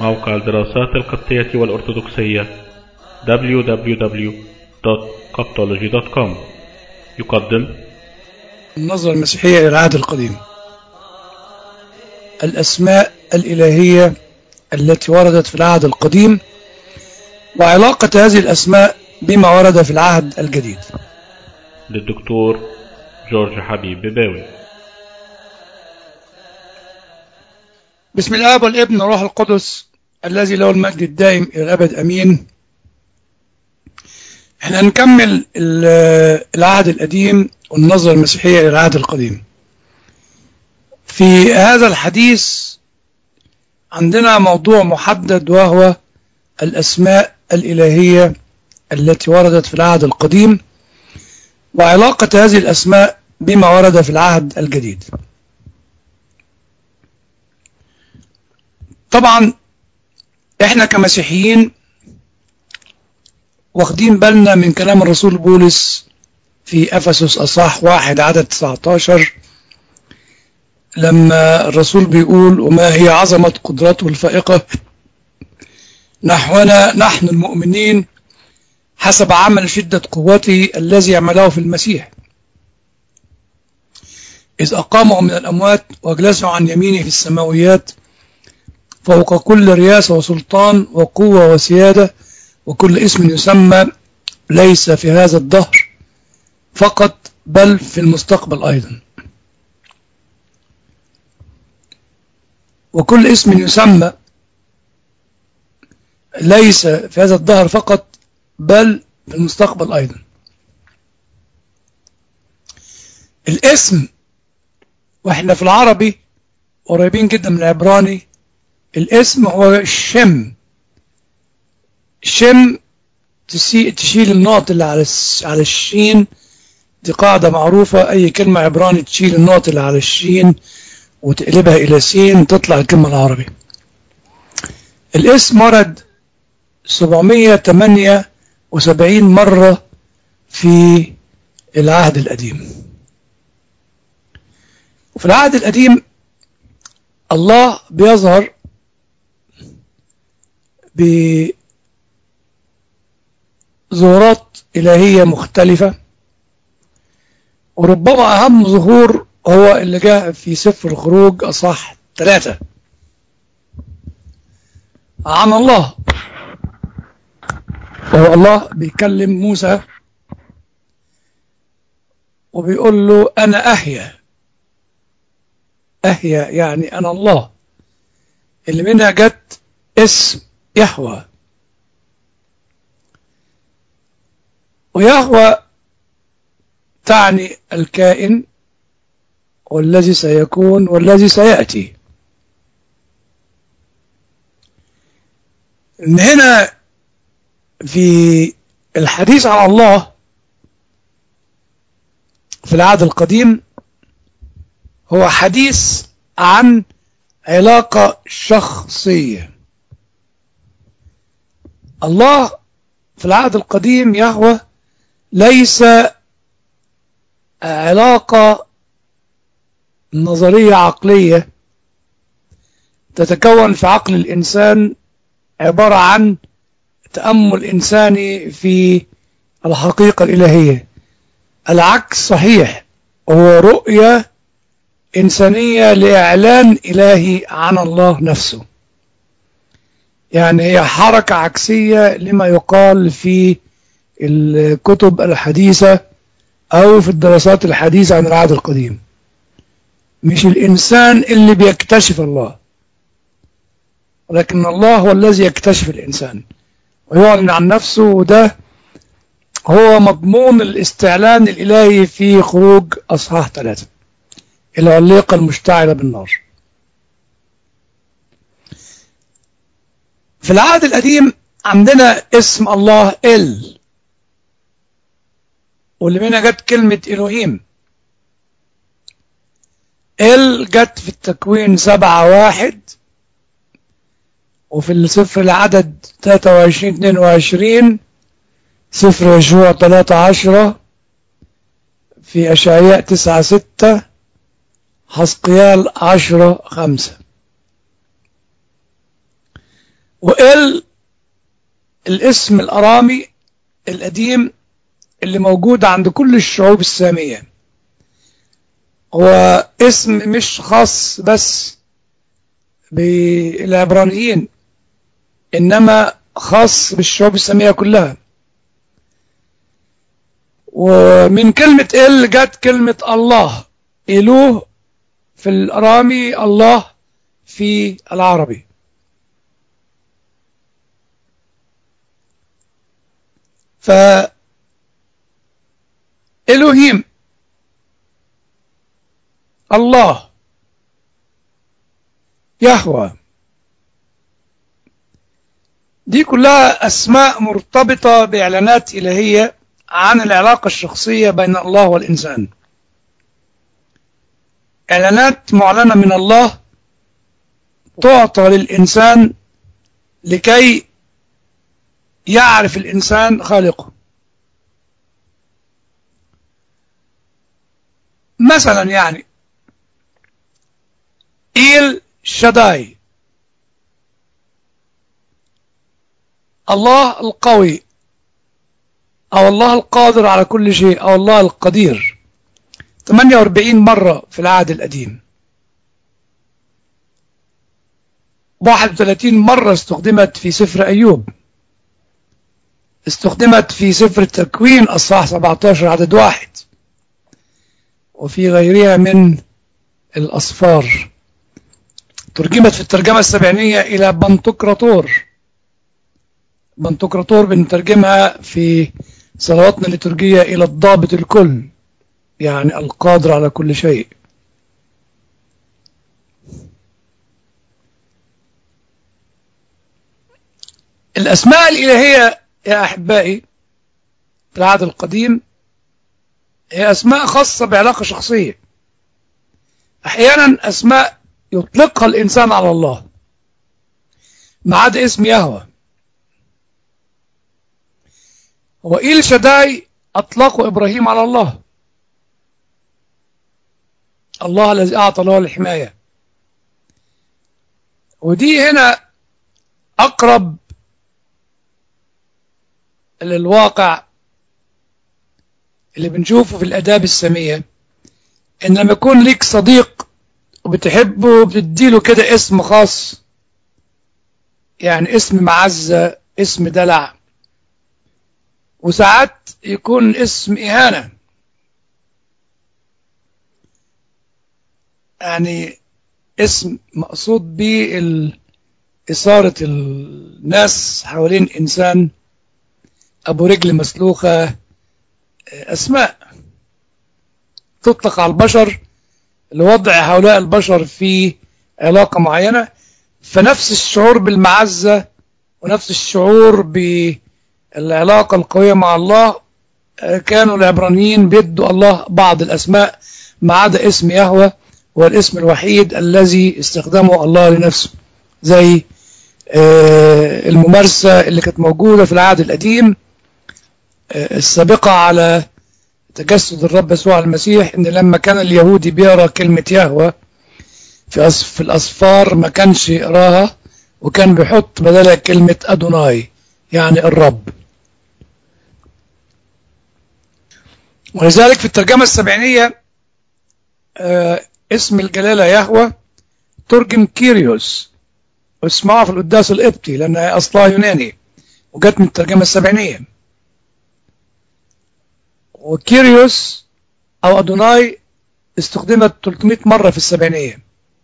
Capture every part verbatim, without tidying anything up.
موقع الدراسات القبطية والأرثوذكسية دبليو دبليو دبليو دوت كوبتولوجي دوت كوم يقدم النظرة المسيحية إلى العهد القديم. الأسماء الإلهية التي وردت في العهد القديم وعلاقة هذه الأسماء بما ورد في العهد الجديد، للدكتور جورج حبيب بباوي. بسم الآب والابن والروح القدس الذي له المجد الدائم إلى الأبد أمين. احنا هنكمل العهد القديم والنظرة المسيحية إلى العهد القديم. في هذا الحديث عندنا موضوع محدد وهو الأسماء الإلهية التي وردت في العهد القديم وعلاقة هذه الأسماء بما ورد في العهد الجديد. طبعا احنا كمسيحيين واخدين بالنا من كلام الرسول بولس في أفسس أصحاح واحد عدد تسعة عشر، لما الرسول بيقول: وما هي عظمة قدرته الفائقة نحونا نحن المؤمنين حسب عمل شدة قوته الذي يعمله في المسيح، إذ أقامه من الأموات وأجلسه عن يمينه في السماويات فوق كل رياسة وسلطان وقوة وسيادة وكل اسم يسمى، ليس في هذا الدهر فقط بل في المستقبل أيضا. وكل اسم يسمى ليس في هذا الدهر فقط بل في المستقبل أيضا. الاسم، واحنا في العربي قريبين جدا من العبراني، الاسم هو الشم. شم تشيل النقط اللي على على الشين، دي قاعدة معروفة. أي كلمة عبراني تشيل النقط اللي على الشين وتقلبها إلى سين تطلع الكلمة العربي. الاسم ورد سبعمائة وثمانية وسبعين مرة في العهد القديم. وفي العهد القديم الله بيظهر بظهورات إلهية مختلفة، وربما أهم ظهور هو اللي جاء في سفر الخروج أصحاح ثلاثة عن الله، وهو الله بيكلم موسى وبيقول له: أنا أحيا. أحيا يعني أنا الله، اللي منها جت اسم يهوه. ويهوه تعني الكائن والذي سيكون والذي سيأتي. إن هنا في الحديث عن الله في العهد القديم هو حديث عن علاقة شخصية. الله في العهد القديم يهوه ليس علاقة نظرية عقلية تتكون في عقل الإنسان عبارة عن تأمل إنساني في الحقيقة الإلهية. العكس صحيح، هو رؤية إنسانية لإعلان إلهي عن الله نفسه. يعني هي حركة عكسية لما يقال في الكتب الحديثة أو في الدراسات الحديثة عن العهد القديم. مش الإنسان اللي بيكتشف الله، ولكن الله هو الذي يكتشف الإنسان ويعلن عن نفسه، وده هو مضمون الاستعلان الإلهي في خروج أصحاح ثلاثة، العليقة المشتعلة بالنار. في العهد القديم عندنا اسم الله إل، واللي منها جت كلمة إلهيم. إل جت في التكوين سبعة واحد، وفي السفر العدد ثلاثة وعشرين اثنين وعشرين، سفر يشوع ثلاثة عشرة، في أشعياء تسعة ستة، حزقيال عشرة خمسة. وإل الاسم الأرامي القديم اللي موجود عند كل الشعوب السامية، هو اسم مش خاص بس بالعبرانيين، إنما خاص بالشعوب السامية كلها. ومن كلمة إل جت كلمة الله، إله في الأرامي، الله في العربي. فإلهيم، الله، يهوه، دي كلها أسماء مرتبطة بإعلانات إلهية عن العلاقة الشخصية بين الله والإنسان، إعلانات معلنة من الله تعطى للإنسان لكي يعرف الإنسان خالقه. مثلا يعني إيل شداي، الله القوي، أو الله القادر على كل شيء، أو الله القدير، ثمانية وأربعين مرة في العهد القديم، واحد وثلاثين مرة استخدمت في سفر أيوب، استخدمت في سفر التكوين أصحاح سبعة عشر عدد واحد، وفي غيرها من الأصفار. ترجمت في الترجمة السبعينية إلى بنتقراطور. بنتقراطور بنترجمها في صلواتنا الليتورجية إلى الضابط الكل، يعني القادر على كل شيء. الأسماء الإلهية يا أحبائي في العهد القديم هي أسماء خاصة بعلاقة شخصية، أحيانا أسماء يطلقها الإنسان على الله، ما عدا اسم يهوه. وإيل شداي أطلقوا إبراهيم على الله، الله الذي أعطى له الحماية. ودي هنا أقرب للواقع اللي بنشوفه في الآداب السامية، إن لما يكون ليك صديق وبتحبه وبتديله كده اسم خاص، يعني اسم معزة، اسم دلع، وساعات يكون اسم إهانة، يعني اسم مقصود به إثارة الناس حوالين إنسان أبو رجل مسلوخة، أسماء تطلق على البشر لوضع هؤلاء البشر في علاقة معينة. فنفس الشعور بالمعزة ونفس الشعور بالعلاقة القوية مع الله كانوا العبرانيين بيدوا الله بعض الأسماء، ما عدا اسم يهوه هو الاسم الوحيد الذي استخدمه الله لنفسه، زي الممارسة اللي كانت موجودة في العهد القديم السابقة على تجسد الرب يسوع المسيح، ان لما كان اليهودي بيقرا كلمة يهوه في الأصفار ما كانش يقراها، وكان بيحط بدلها كلمة أدوناي يعني الرب. ولذلك في الترجمة السبعينية اسم الجلالة يهوه ترجم كيريوس، واسمعها في القداس القبطي لأنها أصلها يوناني وجت من الترجمة السبعينية. وكيريوس أو أدوناي استخدمت ثلاثمائة مرة في السبعينية،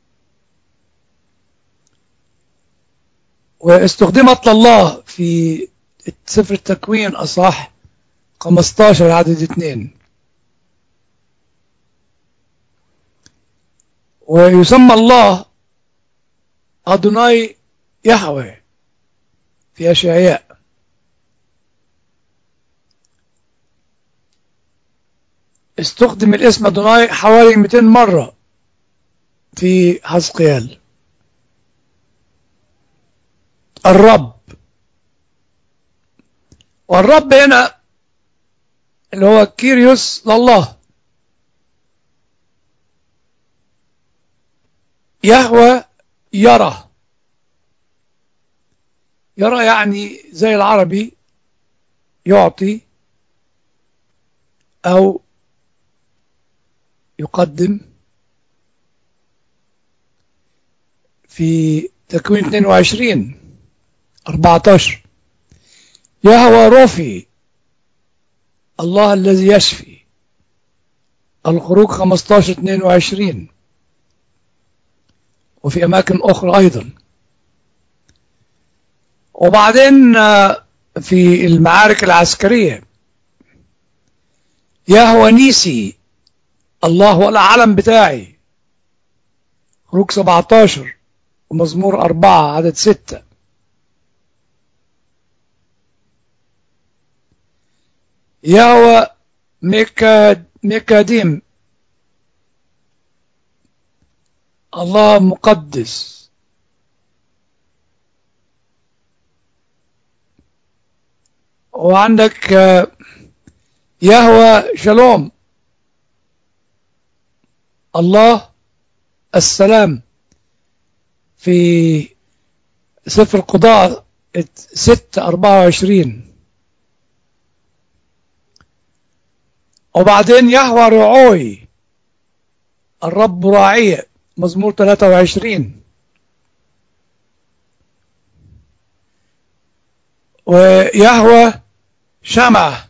واستخدمت لله في سفر التكوين أصح خمسة عشر عدد اثنين. ويسمى الله أدوناي يهوه في أشعياء. استخدم الاسم أدوناي حوالي مئتين مرة في حزقيال. الرب، والرب هنا اللي هو كيريوس لله. يهوه يرى، يرى يعني زي العربي يعطي أو يقدم. في تكوين اثنين وعشرين أربعة عشر يهوى رافي الله الذي يشفي. الخروج خمسة عشر اثنين وعشرين وفي أماكن أخرى أيضا. وبعدين في المعارك العسكرية يهوى نيسي الله هو العلم بتاعي. خروج سبعة عشر ومزمور أربعة عدد ستة. يهوى ميكا ميكاديم الله مقدس. وعندك يهوى شلوم الله السلام في سفر القضاء ستة أربعة وعشرين. وبعدين يهوى رعوي الرب راعي مزمور ثلاثة وعشرين. ويهوى شمع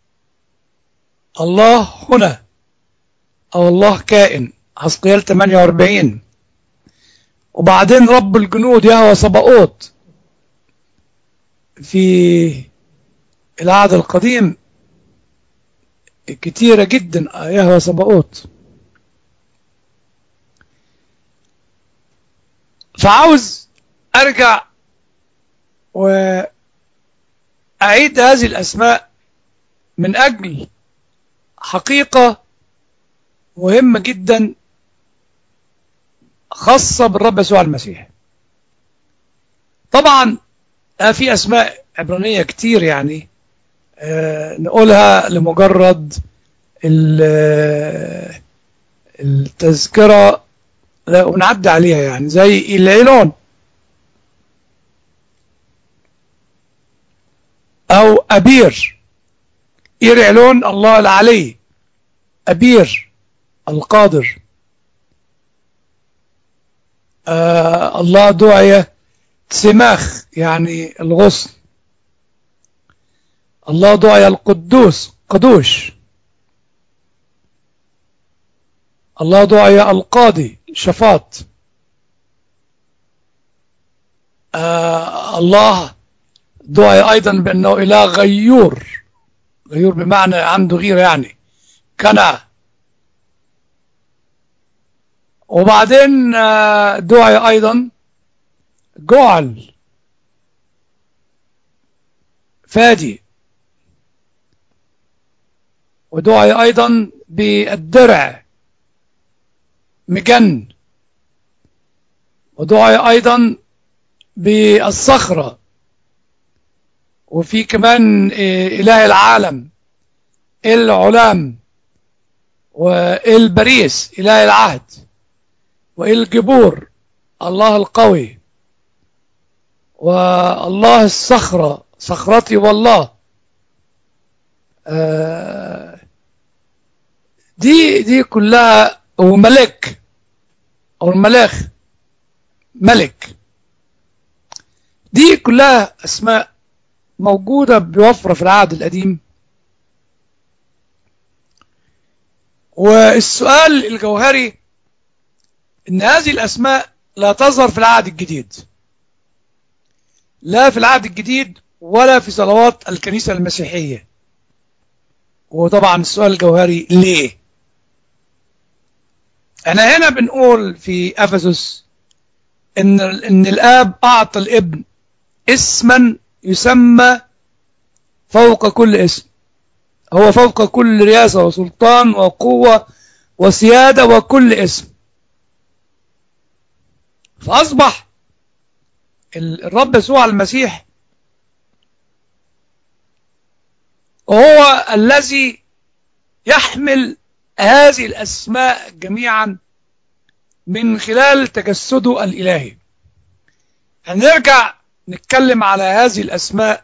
الله هنا أو الله كائن حزقيال ثمانية وأربعين. وبعدين رب الجنود يهوى صباؤوت في العهد القديم كتيرة جدا يهوى صباؤوت. فعاوز أرجع وأعيد هذه الأسماء من أجل حقيقة مهمة جدا خاصة بالرب يسوع المسيح. طبعا في أسماء عبرانية كتير يعني آه نقولها لمجرد التذكرة ونعدي عليها، يعني زي العيلون أو أبير. إير علون الله العلي، أبير القادر. آه الله دعي سماخ يعني الغصن. الله دعي القدوس قدوش. الله دعي القاضي شفاط. آه الله دعي أيضا بأنه إله غيور. غيور بمعنى عنده غيرة يعني كنا. وبعدين آه دعي أيضا جعل فادي. ودعي أيضا بالدرع مجن. ودعي أيضا بالصخرة. وفي كمان إله العالم العلام والبريس إله العهد والجبور الله القوي والله الصخرة صخرتي والله. آه دي دي كلها. وملك أو الملاخ ملك. دي كلها أسماء موجودة بوفرة في العهد القديم. والسؤال الجوهري إن هذه الأسماء لا تظهر في العهد الجديد، لا في العهد الجديد ولا في صلوات الكنيسة المسيحية. وطبعا السؤال الجوهري ليه؟ احنا هنا بنقول في أفسس إن إن الآب أعطى الابن اسما يسمى فوق كل اسم. هو فوق كل رياسة وسلطان وقوة وسيادة وكل اسم. فأصبح الرب يسوع المسيح هو الذي يحمل هذه الأسماء جميعا من خلال تجسده الإلهي. هنرجع نتكلم على هذه الأسماء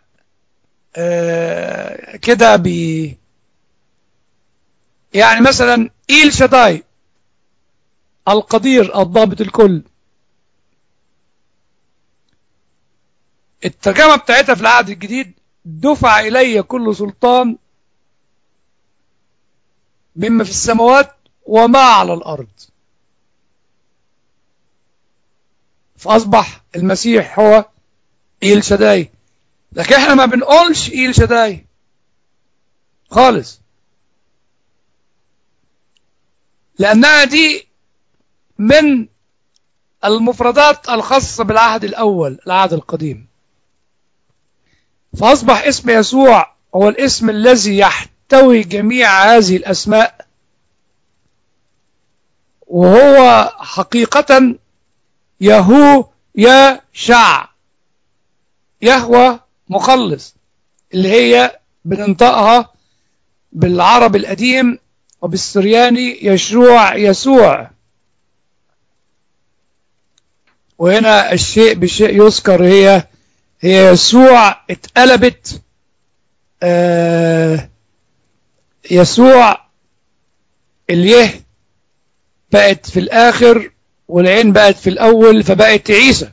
آه كده ب يعني مثلا إيل شداي، القدير الضابط الكل، الترجمة بتاعتها في العهد الجديد: دفع إلي كل سلطان مما في السماوات وما على الأرض. فأصبح المسيح هو إيل شداي، لكن احنا ما بنقولش إيل شداي خالص، لأنها دي من المفردات الخاصة بالعهد الأول، العهد القديم. فأصبح اسم يسوع هو الاسم الذي يحتوي جميع هذه الأسماء، وهو حقيقة يهو يا شع، يهوى مخلص، اللي هي بننطقها بالعربي القديم وبالسرياني يشوع يسوع. وهنا الشيء بشيء يذكر، هي هي يسوع اتقلبت آه يسوع، اليه بقت في الآخر والعين بقت في الأول فبقت عيسى.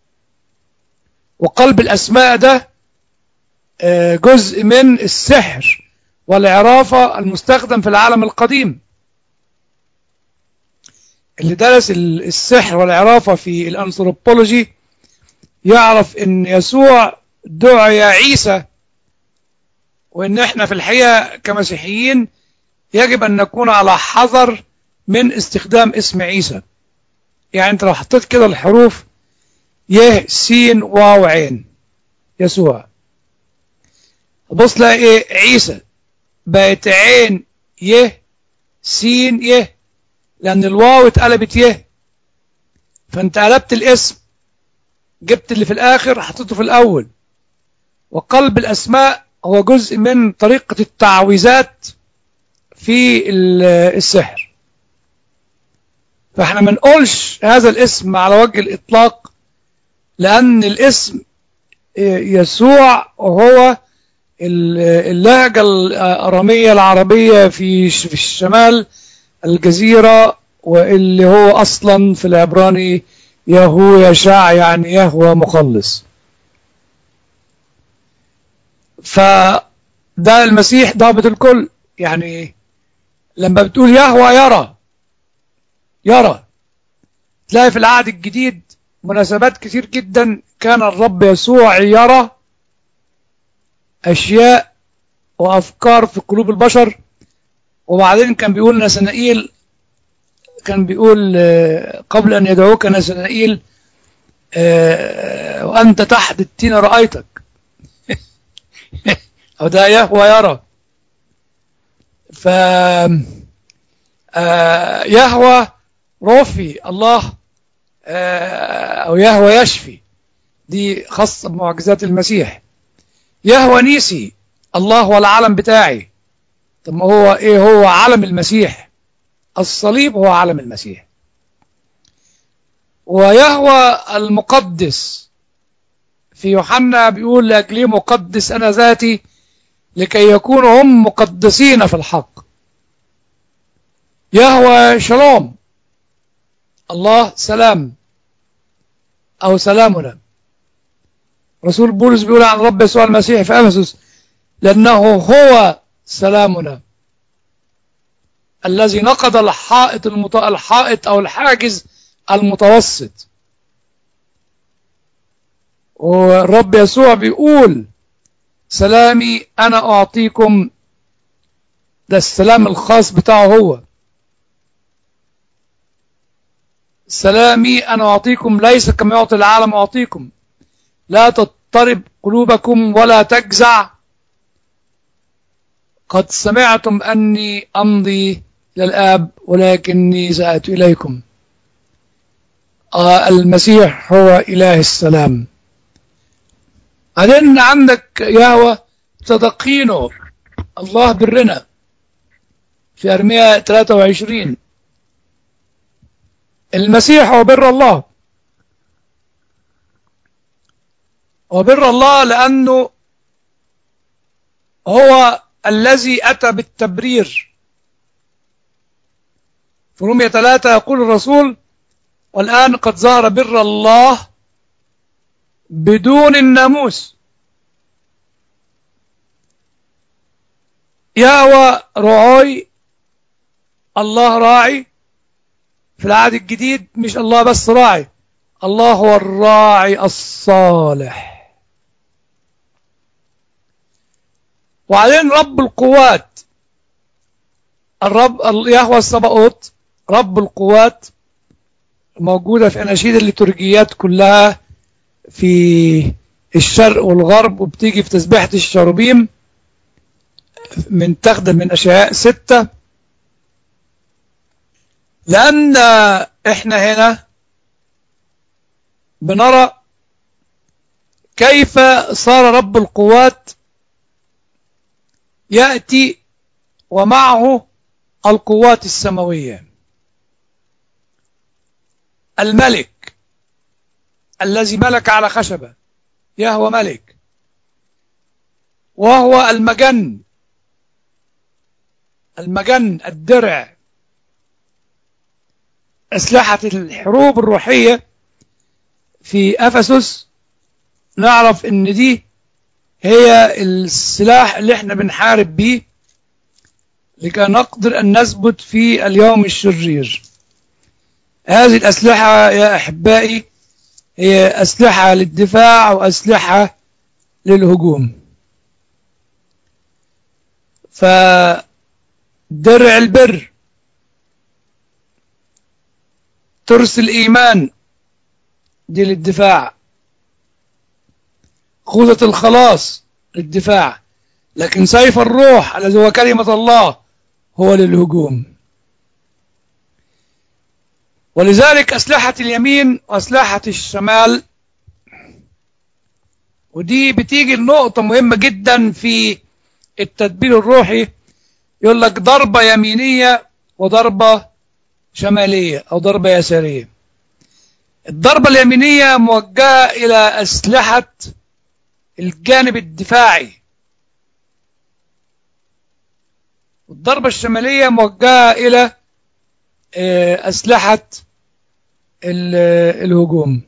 وقلب الأسماء ده آه جزء من السحر والعرافة المستخدم في العالم القديم. اللي درس السحر والعرافة في الأنثروبولوجي يعرف ان يسوع دعي عيسى، وان احنا في الحقيقة كمسيحيين يجب ان نكون على حذر من استخدام اسم عيسى. يعني انت لو حطيت كده الحروف ي س واو عين يسوع، بص لا ايه عيسى بقت عين ي س ي، لان الواو اتقلبت ي، فانت قلبت الاسم، جبت اللي في الآخر حطيته في الأول. وقلب الأسماء هو جزء من طريقة التعويذات في السحر. فاحنا ما نقولش هذا الاسم على وجه الإطلاق، لأن الاسم يسوع هو اللهجة الأرامية العربية في في الشمال الجزيرة، واللي هو أصلا في العبراني يهو يشع، يعني يهوى مخلص. فده المسيح ضابط الكل. يعني لما بتقول يهوى يرى، يرى تلاقي في العهد الجديد مناسبات كتير جدا كان الرب يسوع يرى أشياء وأفكار في قلوب البشر. وبعدين كان بيقول نسنائيل، كان بيقول قبل أن يدعوك نسنائيل وأنت تحت التين رأيتك أو ده يهوى يرى. ف يهوى روفي الله، أو يهوى يشفي، دي خاصة بمعجزات المسيح. يهوى نيسي، الله هو العلم بتاعي. طب ما هو ايه هو علم المسيح؟ الصليب هو علم المسيح. ويهوى المقدس في يوحنا بيقول لأجلي مقدس أنا ذاتي لكي يكونوا هم مقدسين في الحق. يهوى شلوم، الله سلام أو سلامنا. رسول بولس بيقول عن رب يسوع المسيح في أفسس لأنه هو سلامنا الذي نقض الحائط المط... الحائط أو الحاجز المتوسط. والرب يسوع بيقول سلامي أنا أعطيكم، ده السلام الخاص بتاعه هو. سلامي أنا أعطيكم ليس كما يعطي العالم أعطيكم، لا تضطرب قلوبكم ولا تجزع. قد سمعتم أني أمضي للآب ولكني سأتي إليكم. آه المسيح هو إله السلام. بعدين عندك يهوى تدقينه، الله برنا في أرميا ثلاثة وعشرين. المسيح هو بر الله. وبر الله لأنه هو الذي أتى بالتبرير. في رومية ثلاثة يقول الرسول: والآن قد ظهر بر الله بدون الناموس، يهوى رعاي، الله راعي. في العهد الجديد مش الله بس راعي، الله هو الراعي الصالح. وبعدين رب القوات، الرب يهوى السباوت رب القوات، موجودة في أناشيد الليتورجيات كلها في الشرق والغرب، وبتيجي في تسبيحة الشروبيم من تخدم من أشعياء ستة. لأن إحنا هنا بنرى كيف صار رب القوات يأتي ومعه القوات السماوية. الملك الذي ملك على خشبة يهوى ملك، وهو المجن، المجن الدرع، أسلحة الحروب الروحية في أفسس. نعرف إن دي هي السلاح اللي احنا بنحارب بيه لكي نقدر أن نثبت في اليوم الشرير. هذه الأسلحة يا أحبائي هي أسلحة للدفاع وأسلحة للهجوم. فدرع البر، ترس الإيمان دي للدفاع، خوذة الخلاص للدفاع، لكن سيف الروح الذي هو كلمة الله هو للهجوم. ولذلك أسلحة اليمين وأسلحة الشمال، ودي بتيجي النقطة مهمة جدا في التدبير الروحي. يقول لك ضربة يمينية وضربة شمالية أو ضربة يسارية. الضربة اليمينية موجهة إلى أسلحة الجانب الدفاعي، والضربة الشمالية موجهة إلى أسلحة الهجوم.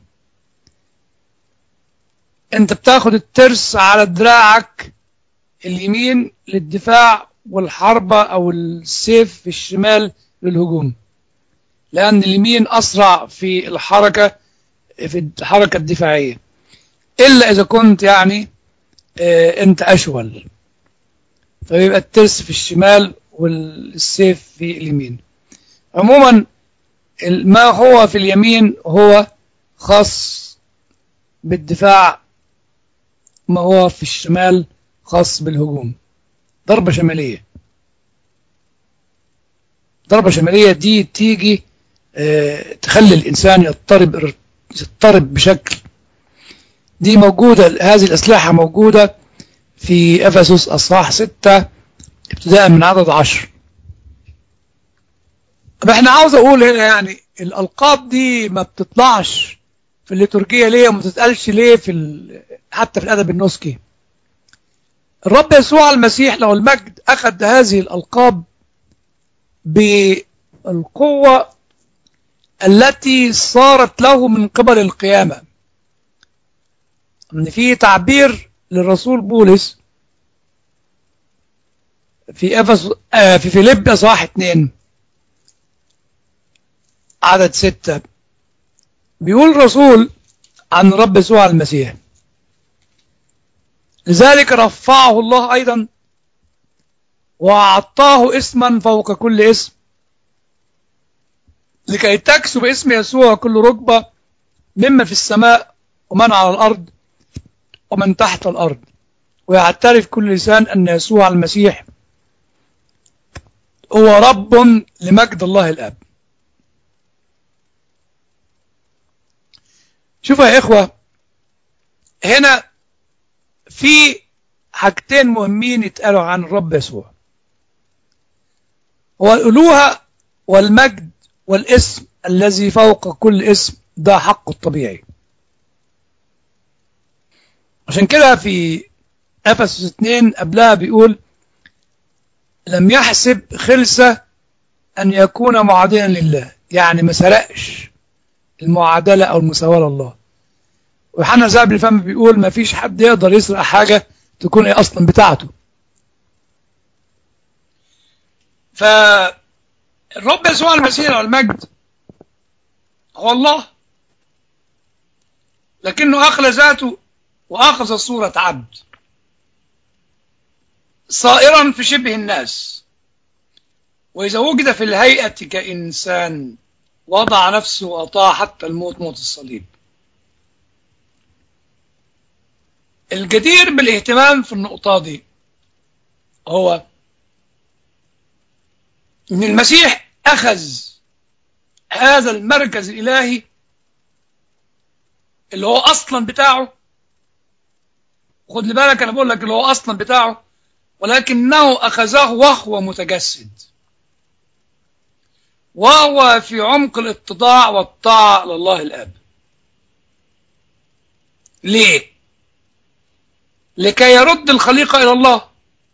أنت بتاخد الترس على دراعك اليمين للدفاع، والحربة أو السيف في الشمال للهجوم، لأن اليمين أسرع في الحركة في الحركة الدفاعية، إلا إذا كنت يعني اه أنت أشول، فيبقى الترس في الشمال والسيف في اليمين. عموما ما هو في اليمين هو خاص بالدفاع، ما هو في الشمال خاص بالهجوم. ضربة شمالية، ضربة شمالية دي تيجي اه تخلي الإنسان يضطرب يضطرب بشكل. دي موجودة، هذه الأسلحة موجودة في أفسس أصحاح ستة ابتداء من عدد عشر. طب احنا عاوز أقول هنا يعني الألقاب دي ما بتطلعش في الليتورجية ليه وما تتقالش ليه في حتى في الأدب النسكي؟ الرب يسوع المسيح له المجد أخذ هذه الألقاب بالقوة التي صارت له من قبل القيامة. ان في تعبير للرسول بولس في افس آه في فيليب اصحاح اتنين عدد ستة، بيقول الرسول عن الرب يسوع المسيح: لذلك رفعه الله ايضا واعطاه اسما فوق كل اسم، لكي تكسو باسم يسوع كل ركبة مما في السماء ومن على الارض ومن تحت الارض، ويعترف كل لسان ان يسوع المسيح هو رب لمجد الله الاب. شوفوا يا إخوة، هنا في حاجتين مهمين يتقالوا عن الرب يسوع: هو الألوهة والمجد والاسم الذي فوق كل اسم، ده حقه الطبيعي. عشان كده في أفسس اثنين قبلها بيقول لم يحسب خلسة أن يكون معادلا لله، يعني ما سرقش المعادلة أو المساواة لله. ويوحنا ذهب الفم بيقول ما فيش حد يقدر يسرق حاجة تكون ايه أصلا بتاعته. فالرب يسوع المسيح والمجد هو الله، لكنه أخلى ذاته وأخذ صورة عبد صائرا في شبه الناس، وإذا وجد في الهيئة كإنسان وضع نفسه وأطاع حتى الموت، موت الصليب. الجدير بالاهتمام في النقطة دي هو إن المسيح أخذ هذا المركز الإلهي اللي هو أصلا بتاعه. خد لي بالك أنا بقول لك اللي هو أصلا بتاعه، ولكنه أخذه وهو متجسد، وهو في عمق الاتضاع والطاعة لله الآب. ليه؟ لكي يرد الخليقة إلى الله،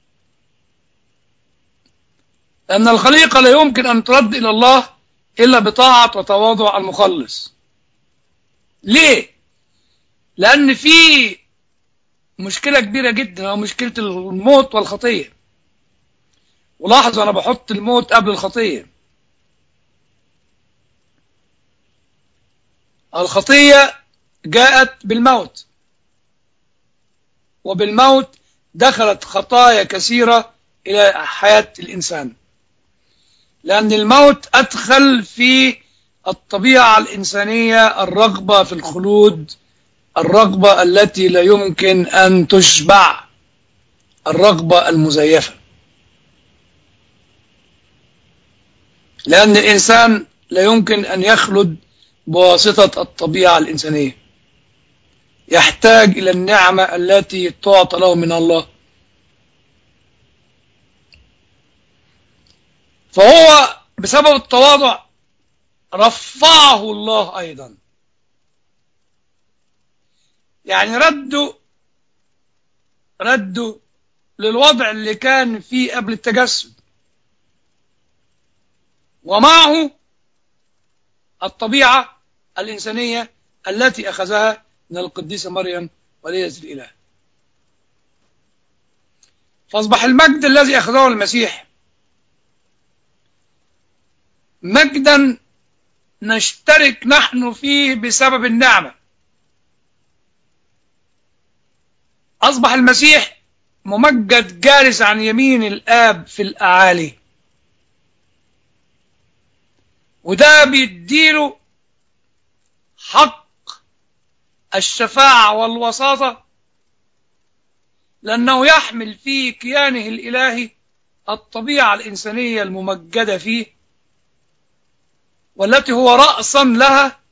لأن الخليقة لا يمكن أن ترد إلى الله إلا بطاعة وتواضع المخلص. ليه؟ لأن في مشكلة كبيرة جدا، هو مشكلة الموت والخطية. ولاحظ أنا بحط الموت قبل الخطية. الخطية جاءت بالموت، وبالموت دخلت خطايا كثيرة إلى حياة الإنسان، لأن الموت أدخل في الطبيعة الإنسانية الرغبة في الخلود، الرغبة التي لا يمكن أن تشبع، الرغبة المزيفة. لأن الإنسان لا يمكن أن يخلد بواسطة الطبيعة الإنسانية، يحتاج إلى النعمة التي تعطى له من الله. فهو بسبب التواضع رفعه الله أيضا، يعني ردوا ردوا للوضع اللي كان فيه قبل التجسد، ومعه الطبيعة الإنسانية التي أخذها من القديسة مريم وليدة الإله. فأصبح المجد الذي أخذه المسيح مجدا نشترك نحن فيه بسبب النعمة. أصبح المسيح ممجد جالس عن يمين الآب في الأعالي، وده بيديله حق الشفاعة والوساطة، لأنه يحمل في كيانه الإلهي الطبيعة الإنسانية الممجدة فيه، والتي هو رأسا لها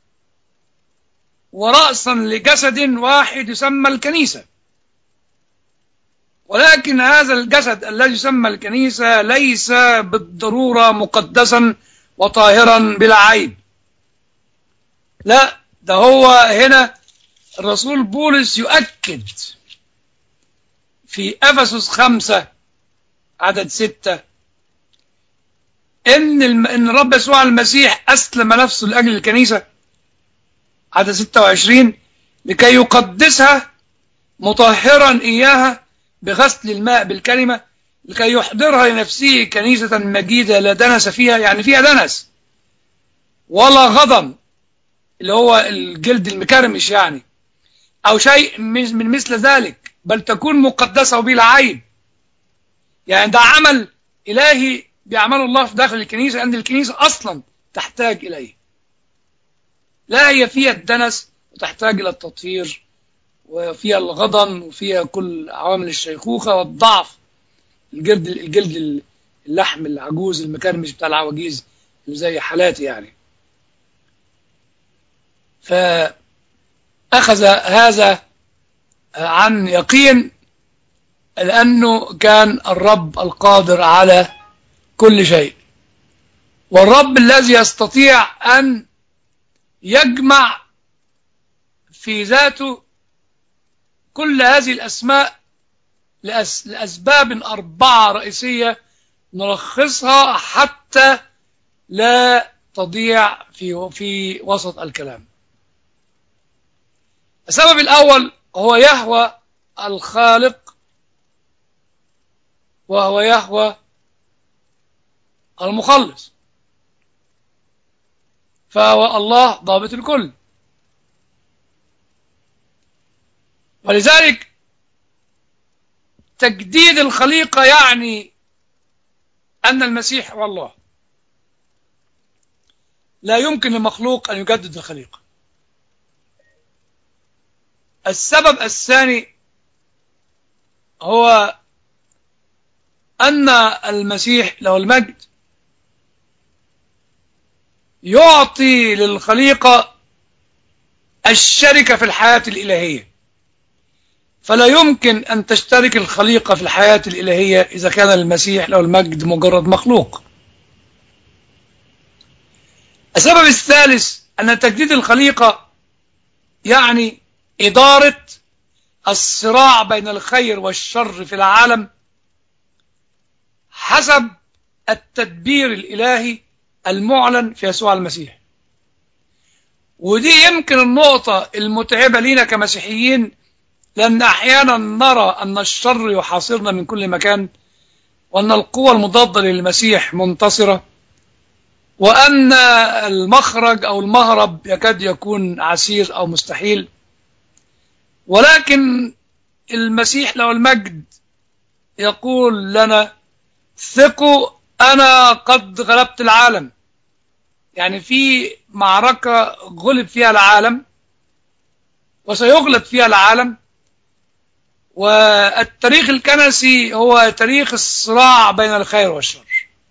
ورأسا لجسد واحد يسمى الكنيسة. ولكن هذا الجسد الذي يسمى الكنيسة ليس بالضرورة مقدسا وطاهرا بلا عيب، لا، ده هو هنا الرسول بولس يؤكد في أفسس خمسة عدد ستة إن إن الرب يسوع المسيح أسلم نفسه لأجل الكنيسة، عدد ستة وعشرين، لكي يقدسها مطهرا إياها بغسل الماء بالكلمة، لكي يحضرها لنفسه كنيسة مجيدة لا دنس فيها، يعني فيها دنس ولا غضن اللي هو الجلد المكرمش يعني، أو شيء من مثل ذلك، بل تكون مقدسة وبلا عيب. يعني ده عمل إلهي بيعمله الله في داخل الكنيسة، أن الكنيسة أصلا تحتاج إليه، لا هي فيها الدنس وتحتاج إلى التطهير، وفيها الغضن، وفيها كل عوامل الشيخوخة والضعف، الجلد الجلد اللحم العجوز المكرمش بتاع العواجيز اللي زي حالاتي يعني. فأخذ هذا عن يقين، لأنه كان الرب القادر على كل شيء، والرب الذي يستطيع أن يجمع في ذاته كل هذه الأسماء لأس... لأسباب أربعة رئيسية نلخصها حتى لا تضيع في في وسط الكلام. السبب الأول هو يهوى الخالق، وهو يهوى المخلص، فهو الله ضابط الكل. ولذلك تجديد الخليقة يعني أن المسيح هو الله. لا يمكن لمخلوق أن يجدد الخليقة. السبب الثاني هو أن المسيح له المجد يعطي للخليقة الشركة في الحياة الإلهية، فلا يمكن أن تشترك الخليقة في الحياة الإلهية إذا كان المسيح له المجد مجرد مخلوق. السبب الثالث أن تجديد الخليقة يعني إدارة الصراع بين الخير والشر في العالم حسب التدبير الإلهي المعلن في يسوع المسيح. ودي يمكن النقطة المتعبة لنا كمسيحيين، لأن أحيانا نرى أن الشر يحاصرنا من كل مكان، وأن القوى المضادة للمسيح منتصرة، وأن المخرج أو المهرب يكاد يكون عسير أو مستحيل. ولكن المسيح له المجد يقول لنا: ثقوا أنا قد غلبت العالم. يعني في معركة غلب فيها العالم وسيغلب فيها العالم. والتاريخ الكنسي هو تاريخ الصراع بين الخير والشر.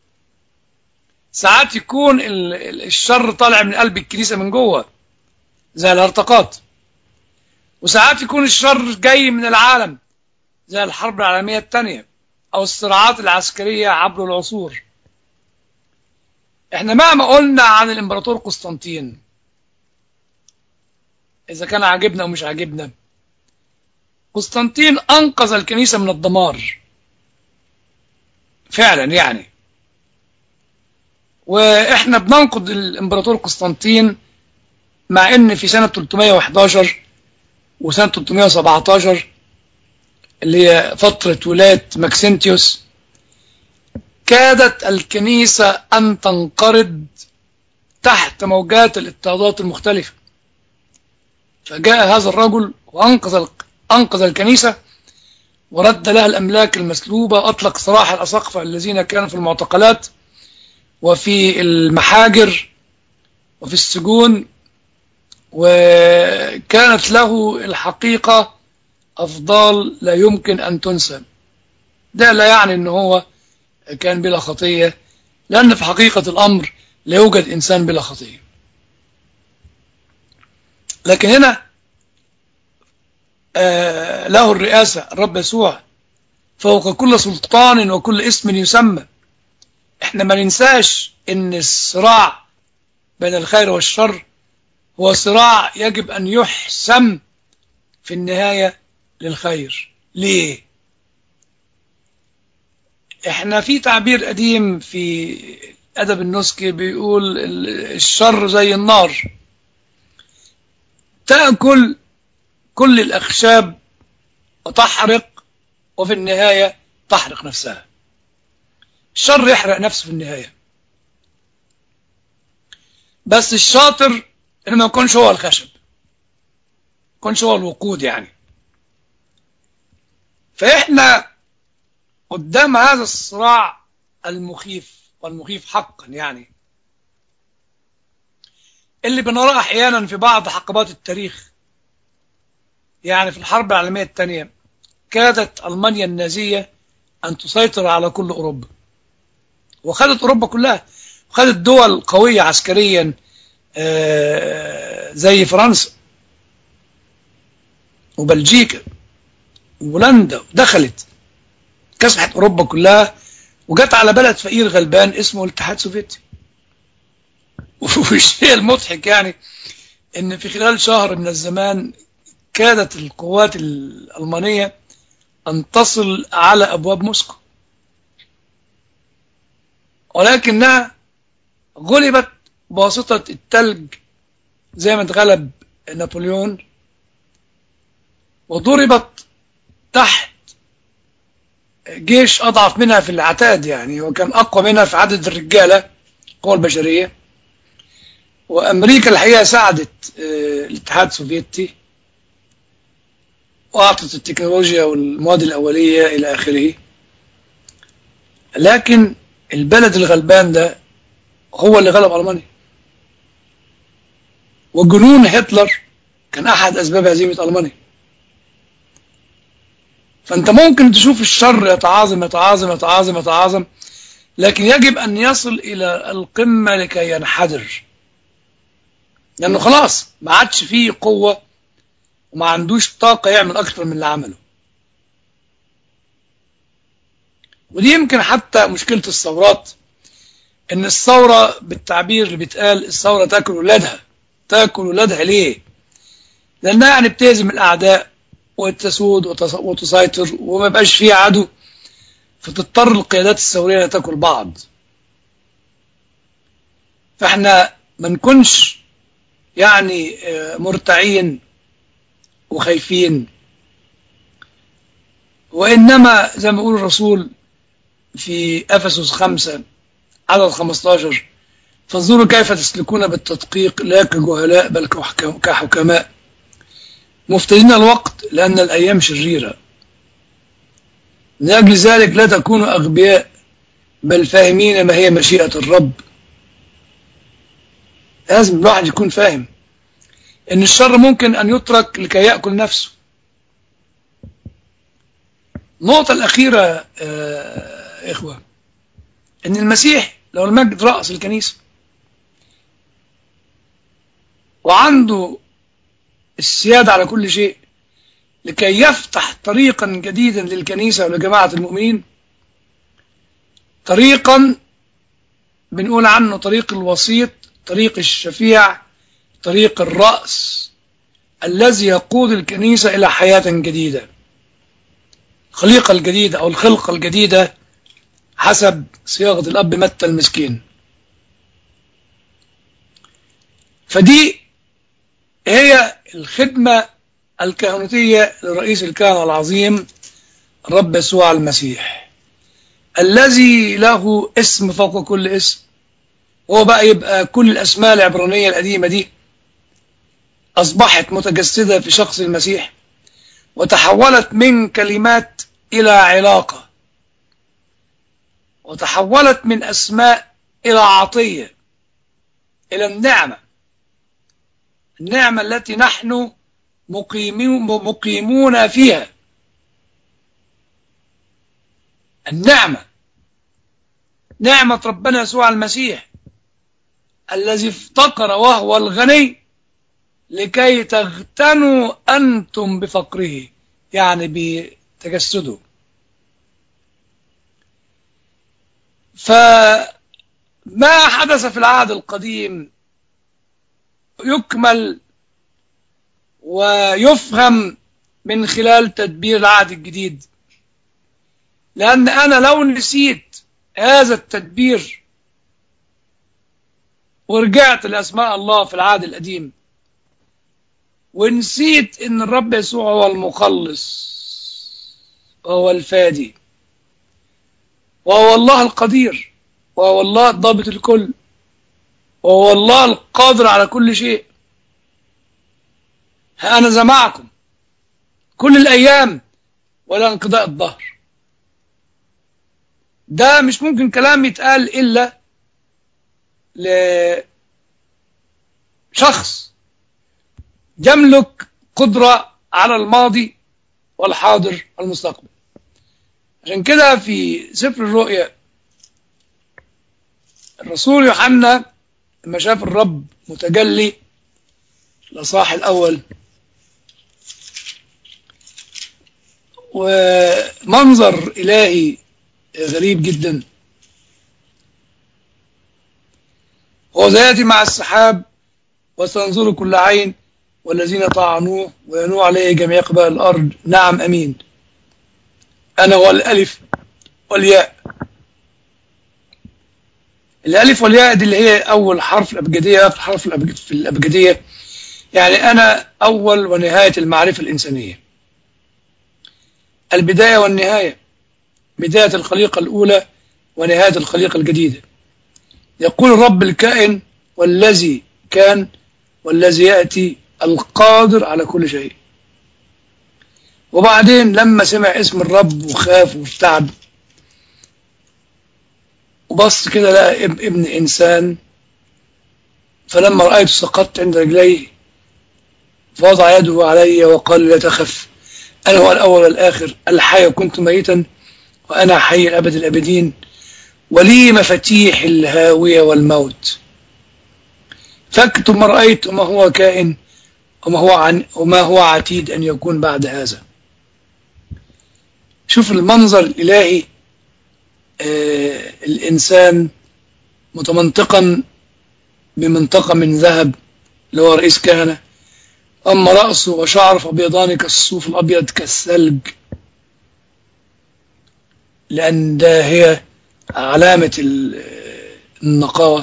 ساعات يكون الشر طالع من قلب الكنيسة من جوه زي الهرطقات، وساعات يكون الشر جاي من العالم زي الحرب العالمية الثانية أو الصراعات العسكرية عبر العصور. احنا مهما قلنا عن الامبراطور قسطنطين، إذا كان عاجبنا أو مش عاجبنا، قسطنطين أنقذ الكنيسة من الدمار فعلا يعني. وإحنا بننقد الامبراطور قسطنطين مع إن في سنة ثلاثمائة وأحد عشر وسنة ثلاثمائة وسبعة عشر اللي هي فترة ولاية ماكسنتيوس كادت الكنيسة أن تنقرض تحت موجات الاضطهادات المختلفة. فجاء هذا الرجل وأنقذ أنقذ الكنيسة ورد لها الأملاك المسلوبة، وأطلق سراح الأساقفة الذين كانوا في المعتقلات وفي المحاجر وفي السجون. وكانت له الحقيقة أفضال لا يمكن أن تنسى. ده لا يعني أنه هو كان بلا خطية، لأن في حقيقة الأمر لا يوجد إنسان بلا خطية. لكن هنا آه له الرئاسة الرب يسوع فوق كل سلطان وكل اسم يسمى. احنا ما ننساش ان الصراع بين الخير والشر هو صراع يجب ان يحسم في النهاية للخير. ليه؟ احنا في تعبير قديم في أدب النسكي بيقول الشر زي النار تأكل كل الأخشاب وتحرق، وفي النهاية تحرق نفسها. الشر يحرق نفسه في النهاية، بس الشاطر إنه ما يكونش هو الخشب، ما يكونش هو الوقود يعني. فإحنا قدام هذا الصراع المخيف والمخيف حقا يعني، اللي بنراه أحيانا في بعض حقبات التاريخ. يعني في الحرب العالمية الثانية كادت ألمانيا النازية أن تسيطر على كل أوروبا، وخدت أوروبا كلها، وخدت دول قوية عسكريا زي فرنسا وبلجيكا وبولندا، ودخلت كسحت أوروبا كلها، وجت على بلد فقير غلبان اسمه الاتحاد السوفيتي. والشيء المضحك يعني إن في خلال شهر من الزمان كادت القوات الألمانية أن تصل على أبواب موسكو، ولكنها غلبت بواسطة التلج زي ما اتغلب نابليون، وضربت تحت جيش أضعف منها في العتاد، يعني وكان أقوى منها في عدد الرجالة القوى البشرية. وأمريكا الحقيقة ساعدت الاتحاد السوفيتي وأعطت التكنولوجيا والمواد الأولية إلى آخره، لكن البلد الغلبان ده هو اللي غلب ألمانيا. وجنون هتلر كان أحد أسباب هزيمة ألمانيا. فأنت ممكن تشوف الشر يتعاظم يتعاظم يتعاظم يتعاظم، لكن يجب أن يصل إلى القمة لكي ينحدر، لأنه خلاص ما عادش فيه قوة وما عندوش طاقة يعمل أكثر من اللي عمله. ودي يمكن حتى مشكلة الثورات، إن الثورة بالتعبير اللي بيتقال الثورة تاكل ولادها. تاكل ولادها ليه؟ لأنها يعني بتهزم الأعداء وتسود وتسيطر وما بقاش فيها عدو، فتضطر القيادات الثورية تاكل بعض. فاحنا ما نكونش يعني مرتعين وخايفين، وإنما زي ما يقول الرسول في أفسس خمسة عدد خمستاشر: فانظروا كيف تسلكون بالتدقيق لا كجهلاء بل كحكماء مفتدين الوقت لأن الأيام شريرة، من أجل ذلك لا تكونوا أغبياء بل فاهمين ما هي مشيئة الرب. لازم الواحد يكون فاهم إن الشر ممكن أن يترك لكي يأكل نفسه. النقطة الأخيرة آه إخوة، إن المسيح لو المجد رأس الكنيسة وعنده السيادة على كل شيء، لكي يفتح طريقا جديدا للكنيسة ولجماعة المؤمنين، طريقا بنقول عنه طريق الوسيط، طريق الشفيع، طريق الرأس الذي يقود الكنيسة إلى حياة جديدة، الخليقة الجديدة أو الخلقة الجديدة حسب صياغة الأب متى المسكين. فدي هي الخدمة الكهنوتية لرئيس الكهنة العظيم الرب يسوع المسيح، الذي له اسم فوق كل اسم. هو بقى يبقى كل الأسماء العبرانية القديمة دي أصبحت متجسدة في شخص المسيح، وتحولت من كلمات إلى علاقة، وتحولت من أسماء إلى عطية، إلى النعمة، النعمة التي نحن مقيمون فيها. النعمة نعمة ربنا يسوع المسيح الذي افتقر وهو الغني لكي تغتنوا أنتم بفقره، يعني بتجسده. فما حدث في العهد القديم يكمل ويفهم من خلال تدبير العهد الجديد، لأن أنا لو نسيت هذا التدبير ورجعت لأسماء الله في العهد القديم، ونسيت إن الرب يسوع هو المخلص وهو الفادي وهو الله القدير وهو الله ضابط الكل وهو الله القادر على كل شيء، ها أنا معكم كل الأيام ولا انقضاء الظهر، ده مش ممكن كلام يتقال إلا لشخص يملك قدرة على الماضي والحاضر والمستقبل. عشان كده في سفر الرؤيا الرسول يوحنا لما شاف الرب متجلي الأصحاح الأول ومنظر إلهي غريب جدا، هو يأتي مع السحاب وستنظر كل عين والذين طعنوه وينوء عليه جميع قبائل الأرض. نعم أمين. أنا هو الألف والياء. الألف والياء دي اللي هي أول حرف الأبجدية، آخر حرف في الأبجدية، يعني أنا أول ونهاية المعرفة الإنسانية، البداية والنهاية، بداية الخليقة الأولى ونهاية الخليقة الجديدة. يقول الرب الكائن والذي كان والذي يأتي القادر على كل شيء. وبعدين لما سمع اسم الرب وخاف وارتعب وبص كده لقى ابن إنسان، فلما رأيته سقطت عند رجليه فوضع يده علي وقال لا تخف، أنا هو الأول والآخر، الحي كنت ميتا وأنا حي الأبد الأبدين، ولي مفاتيح الهاوية والموت، فاكتب ما رأيت وما هو كائن وما هو عن وما هو عتيد أن يكون بعد هذا. شوف المنظر الإلهي، آه الإنسان متمنطقا بمنطقة من ذهب اللي هو رئيس كهنة، أما رأسه وشعره فبيضان كالصوف الأبيض كالثلج، لأن ده هي علامة النقاوة.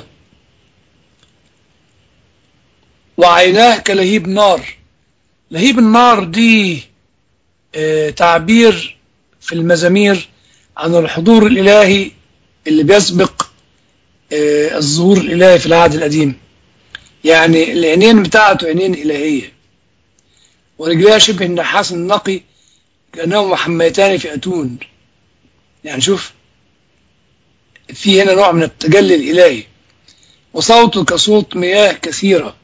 وعيناه كلهيب نار. لهيب النار دي آه تعبير في المزامير عن الحضور الإلهي اللي بيسبق آه الظهور الإلهي في العهد القديم. يعني العينين بتاعته عينين إلهية، ورجلها شبه النحاس النقي كأنهما محميتان في أتون. يعني شوف في هنا نوع من التجلي الإلهي. وصوته كصوت مياه كثيرة،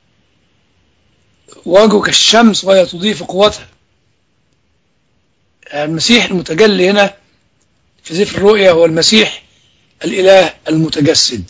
وجهه كالشمس وهي تضيف قوتها. المسيح المتجلي هنا في سفر الرؤيا هو المسيح الإله المتجسد.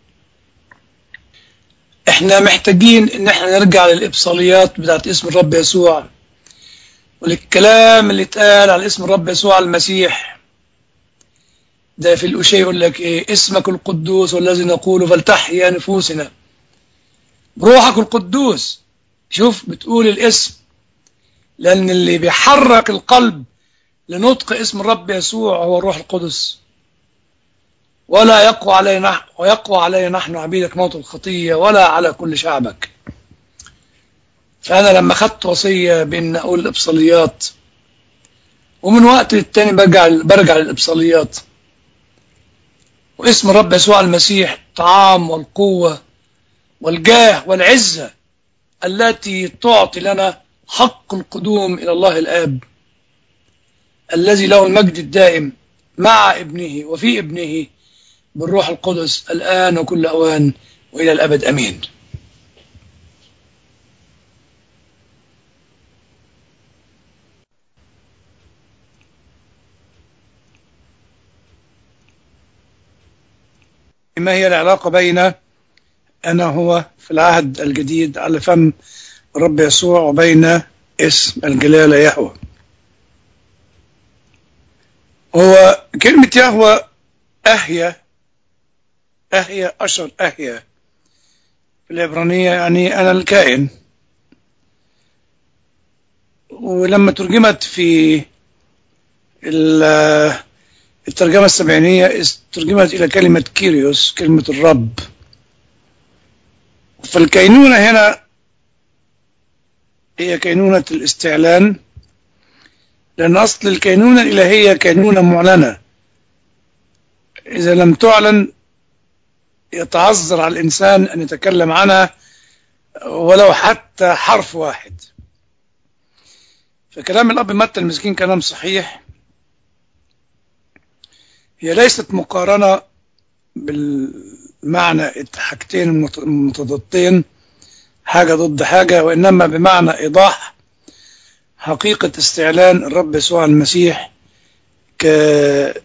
احنا محتاجين ان احنا نرجع للإبصاليات بتاعت اسم الرب يسوع وللكلام اللي اتقال على اسم الرب يسوع المسيح. ده في الأشياء يقول لك ايه؟ اسمك القدوس والذي نقول فلتحيا نفوسنا بروحك القدوس. شوف بتقول الاسم، لأن اللي بيحرك القلب لنطق اسم الرب يسوع هو الروح القدس. ولا يقوى علينا ويقوى علينا نحن عبيدك موت الخطية ولا على كل شعبك. فأنا لما خدت وصية بأن أقول الإبصاليات، ومن وقت للتاني برجع برجع للإبصاليات، واسم الرب يسوع المسيح الطعام والقوة والجاه والعزة التي تعطي لنا حق القدوم إلى الله الآب الذي له المجد الدائم مع ابنه وفي ابنه بالروح القدس الآن وكل أوان وإلى الأبد أمين. ما هي العلاقة بين أنا هو في العهد الجديد على فم الرب يسوع وبين اسم الجلالة يهوه؟ هو كلمة يهوه أهيا أهيا أشر أهيا في العبرانية يعني أنا الكائن، ولما ترجمت في الترجمة السبعينية ترجمت إلى كلمة كيريوس، كلمة الرب. فالكينونة هنا هي كينونة الاستعلان، لأن أصل الكينونة الإلهية كينونة معلنة، إذا لم تعلن يتعذر على الإنسان أن يتكلم عنها ولو حتى حرف واحد. فكلام الأب متى المسكين كلام صحيح. هي ليست مقارنة بالمعنى الحاجتين المتضادين حاجة ضد حاجة، وإنما بمعنى إيضاح حقيقة استعلان الرب يسوع المسيح كإله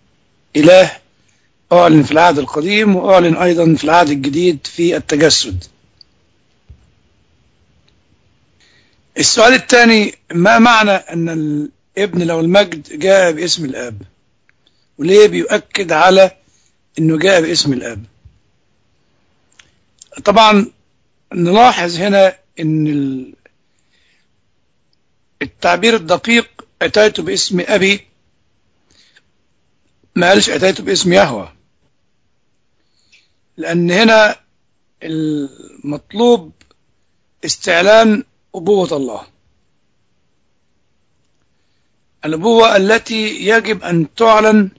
أعلن في العهد القديم وأعلن أيضا في العهد الجديد في التجسد. السؤال الثاني، ما معنى أن الابن له المجد جاء باسم الآب؟ وليه بيؤكد على أنه جاء باسم الآب؟ طبعا نلاحظ هنا أن التعبير الدقيق أتيت باسم أبي، ما قالش أتيت باسم يهوه، لأن هنا المطلوب استعلان أبوة الله، الأبوة التي يجب أن تعلن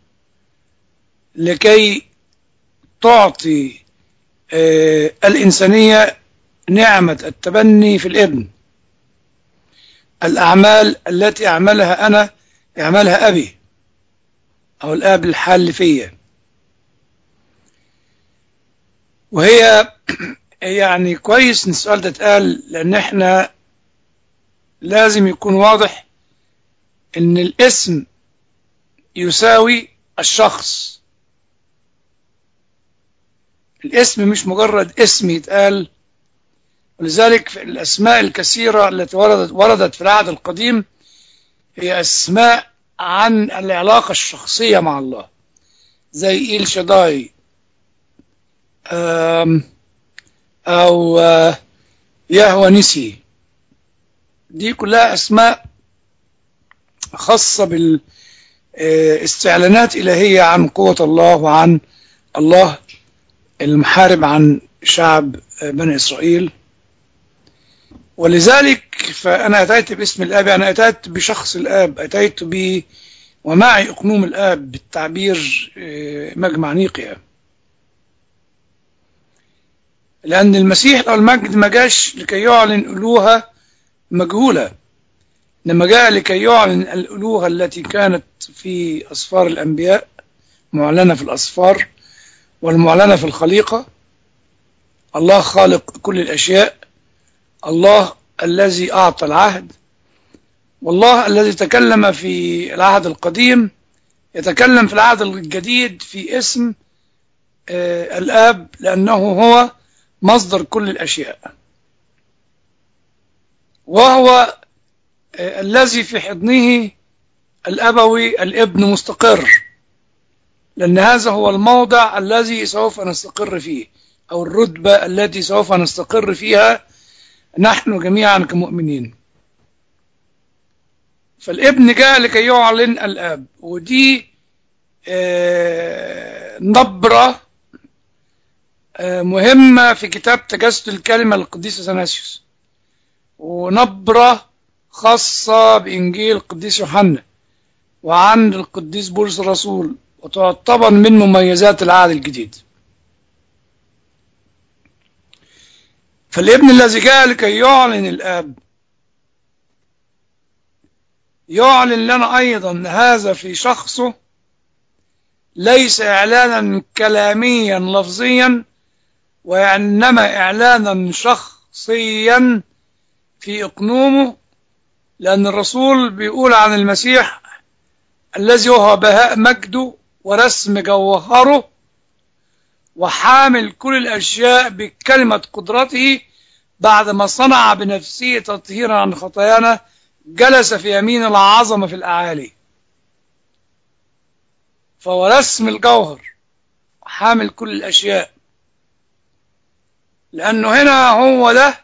لكي تعطي آه الإنسانية نعمة التبني في الابن. الأعمال التي أعملها أنا يعملها أبي أو الآب الحال فيا. وهي يعني كويس إن السؤال ده اتقال، لأن إحنا لازم يكون واضح إن الاسم يساوي الشخص. الاسم مش مجرد اسم يتقال، ولذلك في الأسماء الكثيرة التي وردت وردت في العهد القديم هي أسماء عن العلاقة الشخصية مع الله، زي إيل شداي أو يهوه نسي. دي كلها أسماء خاصة بالاستعلانات إلهية عن قوة الله وعن الله المحارب عن شعب بني إسرائيل. ولذلك فأنا أتيت باسم الآب، أنا أتيت بشخص الآب، أتيت ب ومعي أقنوم الآب بالتعبير مجمع نيقيا. لأن المسيح أو المجد ما جاش لكي يعلن ألوهة مجهولة، لما جاء لكي يعلن الألوهة التي كانت في أسفار الأنبياء، معلنة في الأسفار والمعلنة في الخليقة. الله خالق كل الأشياء، الله الذي أعطى العهد، والله الذي تكلم في العهد القديم يتكلم في العهد الجديد في اسم آه الآب، لأنه هو مصدر كل الأشياء، وهو آه الذي في حضنه الأبوي الابن مستقر، لأن هذا هو الموضع الذي سوف نستقر فيه، أو الرتبة التي سوف نستقر فيها نحن جميعا كمؤمنين. فالابن جاء لكي يعلن الآب، ودي آه نبرة آه مهمة في كتاب تجسد الكلمة للقديس اثناسيوس، ونبرة خاصة بإنجيل القديس يوحنا وعند القديس بولس الرسول، وتعتبر من مميزات العهد الجديد. فالابن الذي جاء لكي يعلن الآب يعلن لنا أيضا هذا في شخصه، ليس إعلانا كلاميا لفظيا، وإنما إعلانا شخصيا في إقنومه. لأن الرسول بيقول عن المسيح الذي هو بهاء مجده ورسم جوهره وحامل كل الأشياء بكلمة قدرته، بعدما صنع بنفسه تطهيرا عن خطايانا جلس في يمين العظمة في الأعالي. فهو رسم الجوهر وحامل كل الأشياء، لأنه هنا هو ده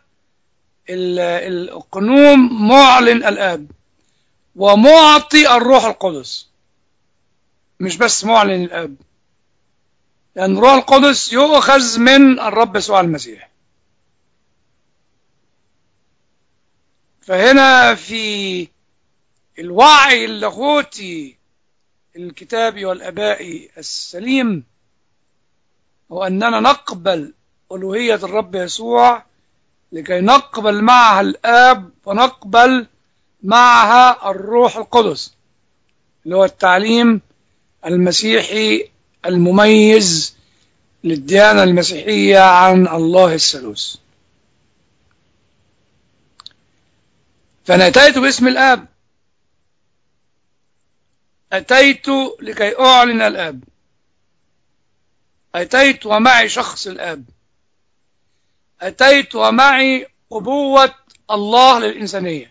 القنوم معلن الآب ومعطي الروح القدس، مش بس معلن الآب، لأن الروح القدس يؤخذ من الرب يسوع المسيح. فهنا في الوعي اللاهوتي الكتابي والآبائي السليم هو أننا نقبل ألوهية الرب يسوع لكي نقبل معها الآب ونقبل معها الروح القدس، اللي هو التعليم المسيحي المميز للديانة المسيحية عن الله الثالوث. فأنا أتيت باسم الآب، أتيت لكي أعلن الآب، أتيت ومعي شخص الآب، أتيت ومعي أبوة الله للإنسانية،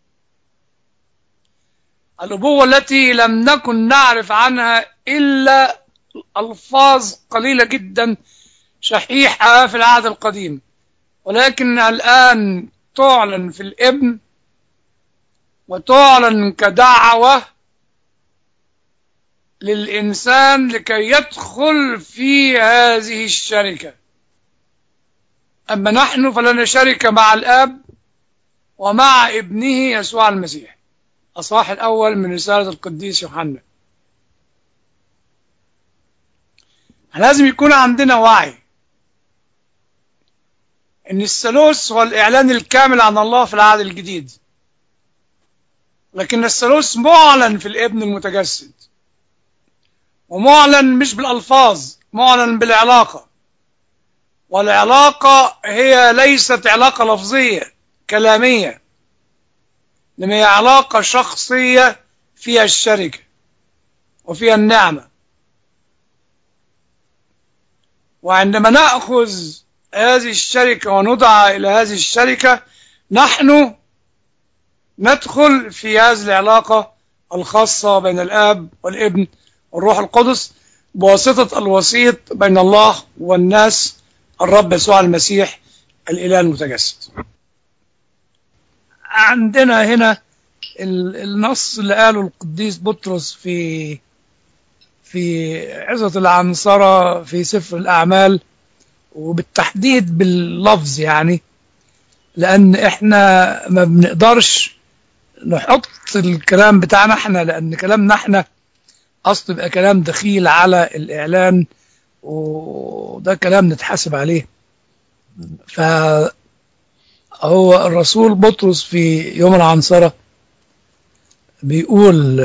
الأبوة التي لم نكن نعرف عنها إلا ألفاظ قليلة جدا شحيحة في العهد القديم، ولكنها الآن تعلن في الابن، وتعلن كدعوة للإنسان لكي يدخل في هذه الشركة. أما نحن فلنا شركة مع الآب ومع ابنه يسوع المسيح. الأصحاح الأول من رسالة القديس يوحنا. لازم يكون عندنا وعي إن الثالوث هو الإعلان الكامل عن الله في العهد الجديد، لكن الثالوث معلن في الابن المتجسد، ومعلن مش بالألفاظ، معلن بالعلاقة. والعلاقة هي ليست علاقة لفظية كلامية، لما هي علاقة شخصية فيها الشركة وفيها النعمة. وعندما نأخذ هذه الشركة وندعى إلى هذه الشركة، نحن ندخل في هذه العلاقة الخاصة بين الآب والابن والروح القدس بواسطة الوسيط بين الله والناس، الرب يسوع المسيح الإله المتجسد. عندنا هنا النص اللي قاله القديس بطرس في في عظة العنصرة في سفر الأعمال، وبالتحديد باللفظ، يعني لأن إحنا ما بنقدرش نحط الكلام بتاعنا إحنا، لأن كلامنا إحنا أصل بقى كلام دخيل على الإعلان، وده كلام نتحاسب عليه. فهو الرسول بطرس في يوم العنصرة بيقول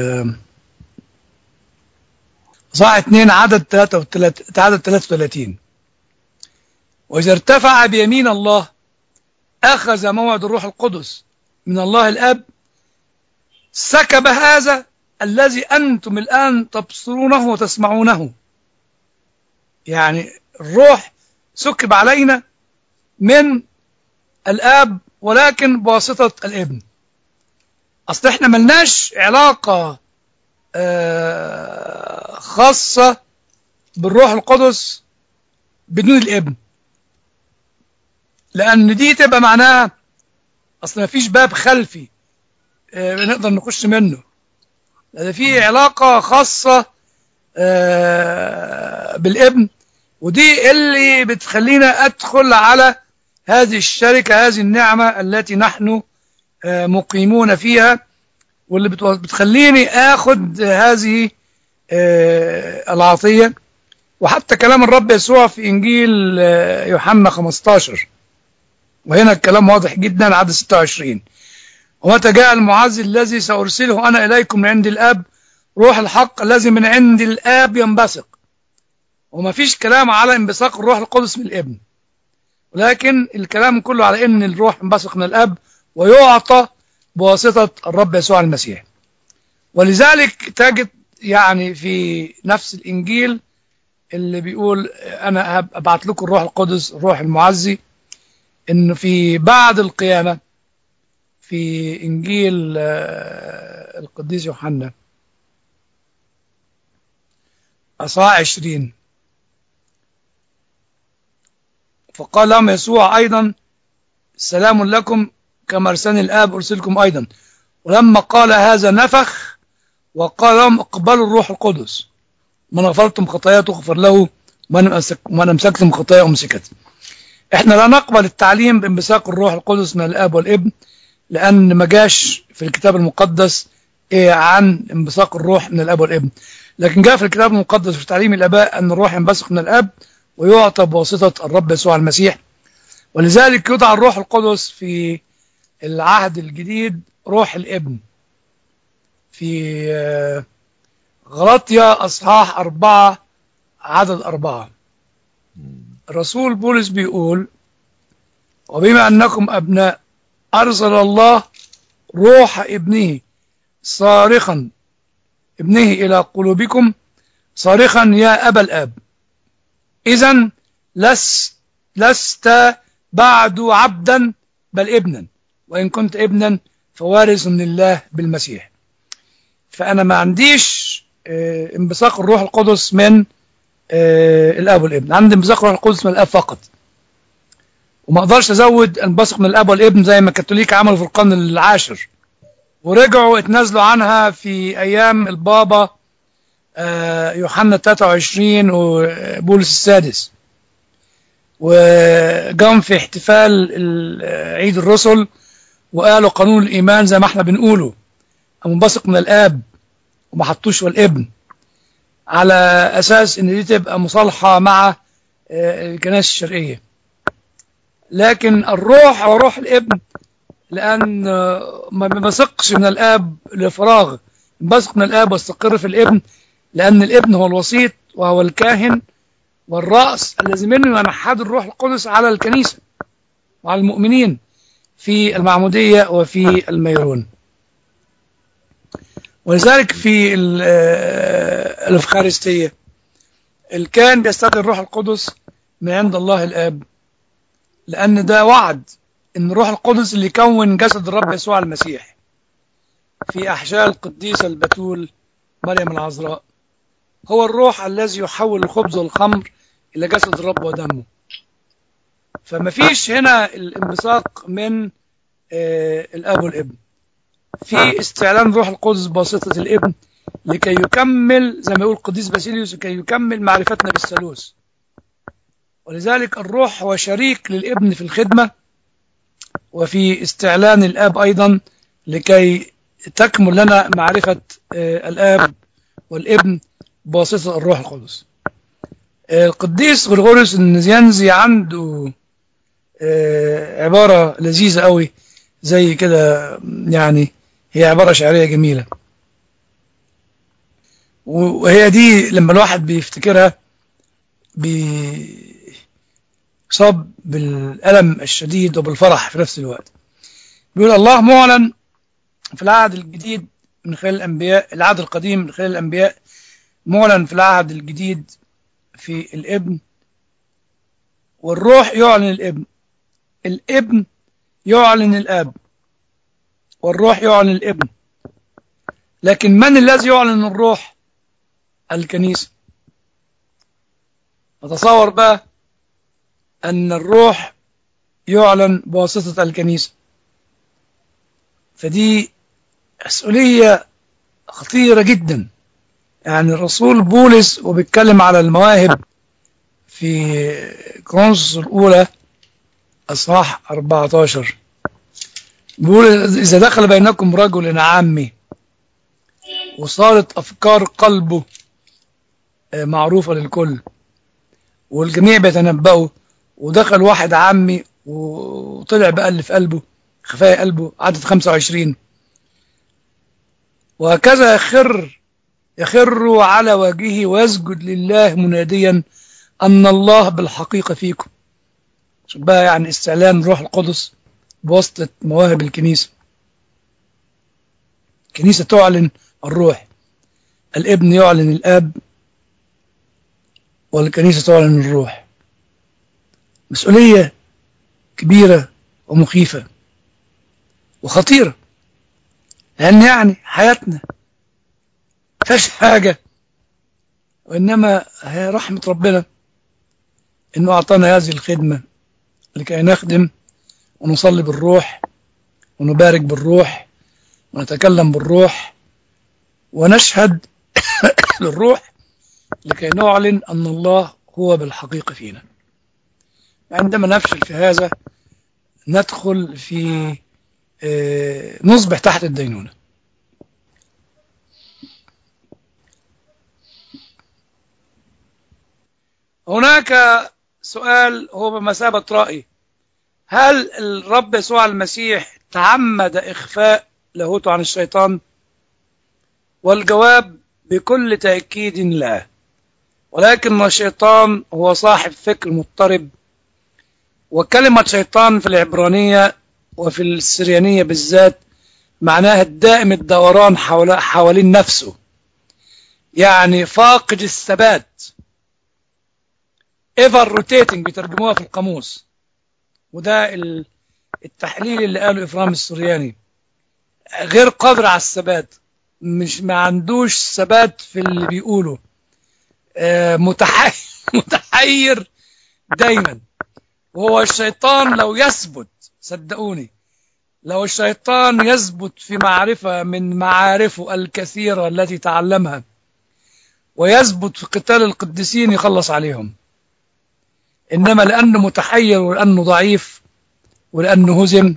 صح اتنين عدد ثلاثة وثلاثين عدد ثلاثة وثلاثين: وإذا ارتفع بيمين الله أخذ موعد الروح القدس من الله الآب، سكب هذا الذي أنتم الآن تبصرونه وتسمعونه. يعني الروح سكب علينا من الآب، ولكن بواسطة الابن. أصل احنا ملناش علاقة خاصة بالروح القدس بدون الابن، لأن دي تبقى معناها أصل ما فيش باب خلفي نقدر نخش منه. هذا في علاقة خاصة بالابن، ودي اللي بتخلينا أدخل على هذه الشركة، هذه النعمة التي نحن مقيمون فيها، واللي بتخليني آخذ هذه العطية. وحتى كلام الرب يسوع في إنجيل يوحنا خمستاشر، وهنا الكلام واضح جدا، عدد ستة وعشرين: ومتى جاء المعزي الذي سأرسله أنا إليكم من عند الآب، روح الحق الذي من عند الآب ينبثق. وما فيش كلام على انبثاق الروح القدس من الابن، ولكن الكلام كله على ان الروح ينبثق من الاب ويعطى بواسطة الرب يسوع المسيح. ولذلك تجد يعني في نفس الإنجيل اللي بيقول أنا أبعت لكم الروح القدس الروح المعزي، إنه في بعد القيامة في إنجيل القديس يوحنا أصحاح عشرين: فقال لهم يسوع أيضا: سلام لكم، كما أرسلني الآب أرسلكم أيضا. ولما قال هذا نفخ وقال لهم: اقبلوا الروح القدس، من غفرتم خطاياه تغفر له، ومن أمسكتم خطاياه أمسكت. احنا لا نقبل التعليم بانبثاق الروح القدس من الآب والابن، لأن ما جاش في الكتاب المقدس إيه عن انبثاق الروح من الآب والابن، لكن جاء في الكتاب المقدس في تعليم الآباء أن الروح ينبثق من الآب ويعطى بواسطة الرب يسوع المسيح. ولذلك يدعى الروح القدس في العهد الجديد روح الابن. في غلاطيا أصحاح أربعة عدد أربعة الرسول بولس بيقول: وبما أنكم أبناء أرسل الله روح ابنه صارخا ابنه إلى قلوبكم صارخا يا أبا الآب. إذن لست لست بعد عبدا بل ابنا، وإن كنت ابنا فوارث من الله بالمسيح. فأنا ما عنديش اه انبثاق الروح القدس من اه الآب والابن، عندي انبثاق الروح القدس من الآب فقط، وما أقدرش أزود انبثاق من الآب والابن زي ما الكاثوليك عملوا في القرن العاشر ورجعوا اتنازلوا عنها في أيام البابا يوحنا ثلاثة وعشرين وبولس السادس، وجم في احتفال عيد الرسل وقالوا قانون الإيمان زي ما احنا بنقوله منبثق من الآب وما حطوش والابن، على أساس إن دي تبقى مصالحة مع الكنائس الشرقية. لكن الروح هو روح الابن، لأن ما بينبثقش من الآب لفراغ، بينبثق من الآب واستقر في الابن، لأن الابن هو الوسيط وهو الكاهن والرأس الذي منه ينحد الروح القدس على الكنيسة وعلى المؤمنين في المعمودية وفي الميرون. ولذلك في الأفخارستية الكاهن بيستدعي الروح القدس من عند الله الآب، لأن ده وعد إن الروح القدس اللي يكون جسد الرب يسوع المسيح في أحشاء القديسة البتول مريم العذراء هو الروح الذي يحول الخبز والخمر إلى جسد الرب ودمه. فما فيش هنا الانبثاق من آه الأب والابن، في استعلان روح القدس بواسطة الابن لكي يكمل زي ما يقول القديس باسيليوس لكي يكمل معرفتنا بالثالوث. ولذلك الروح هو شريك للابن في الخدمة وفي استعلان الآب أيضا لكي تكمل لنا معرفة آه الآب والابن بواسطة الروح القدس. آه القديس غريغوريوس النزيانزي عنده آه عبارة لذيذة قوي زي كده، يعني هي عبارة شعرية جميلة، وهي دي لما الواحد بيفتكرها بيصاب بالألم الشديد وبالفرح في نفس الوقت. بيقول: الله معلن في العهد الجديد من خلال الأنبياء، العهد القديم من خلال الأنبياء، معلن في العهد الجديد في الابن، والروح يعلن الابن، الابن يعلن الآب، والروح يعلن الابن. لكن من الذي يعلن الروح؟ الكنيسة. نتصور بقى أن الروح يعلن بواسطة الكنيسة، فدي مسؤولية خطيرة جدا. يعني الرسول بولس وبيتكلم على المواهب في كورنثوس الأولى أصحاح أربعة عشر بيقول: إذا دخل بينكم رجل عامي وصارت أفكار قلبه معروفة للكل والجميع بيتنبأوا، ودخل واحد عامي وطلع بقى اللي في قلبه خفايا قلبه، عدد خمسة وعشرين، وهكذا يخر يخر على وجهه ويسجد لله مناديا أن الله بالحقيقة فيكم. شوف بقى يعني استعلان روح القدس بواسطة مواهب الكنيسة. الكنيسة تعلن الروح، الابن يعلن الآب، والكنيسة تعلن الروح. مسؤولية كبيرة ومخيفة وخطيرة، لأن يعني حياتنا فيش حاجة، وإنما هي رحمة ربنا إنه أعطانا هذه الخدمة لكي نخدم ونصلي بالروح ونبارك بالروح ونتكلم بالروح ونشهد للروح لكي نعلن أن الله هو بالحقيقة فينا. عندما نفشل في هذا ندخل في نصبح تحت الدينونة. هناك سؤال هو بمثابة رأي: هل الرب يسوع المسيح تعمد إخفاء لاهوته عن الشيطان؟ والجواب بكل تأكيد لا، ولكن الشيطان هو صاحب فكر مضطرب، وكلمة شيطان في العبرانية وفي السريانية بالذات معناها الدائم الدوران حول حوالين نفسه، يعني فاقد الثبات، ever rotating بيترجموها في القاموس. وده التحليل اللي قاله إفرام السرياني، غير قادر على الثبات، مش ما عندوش ثبات في اللي بيقوله، متحير متحير دايما. وهو الشيطان لو يثبت، صدقوني، لو الشيطان يثبت في معرفة من معارفه الكثيرة التي تعلمها ويثبت في قتال القديسين يخلص عليهم، إنما لأنه متحير ولأنه ضعيف ولأنه هزم،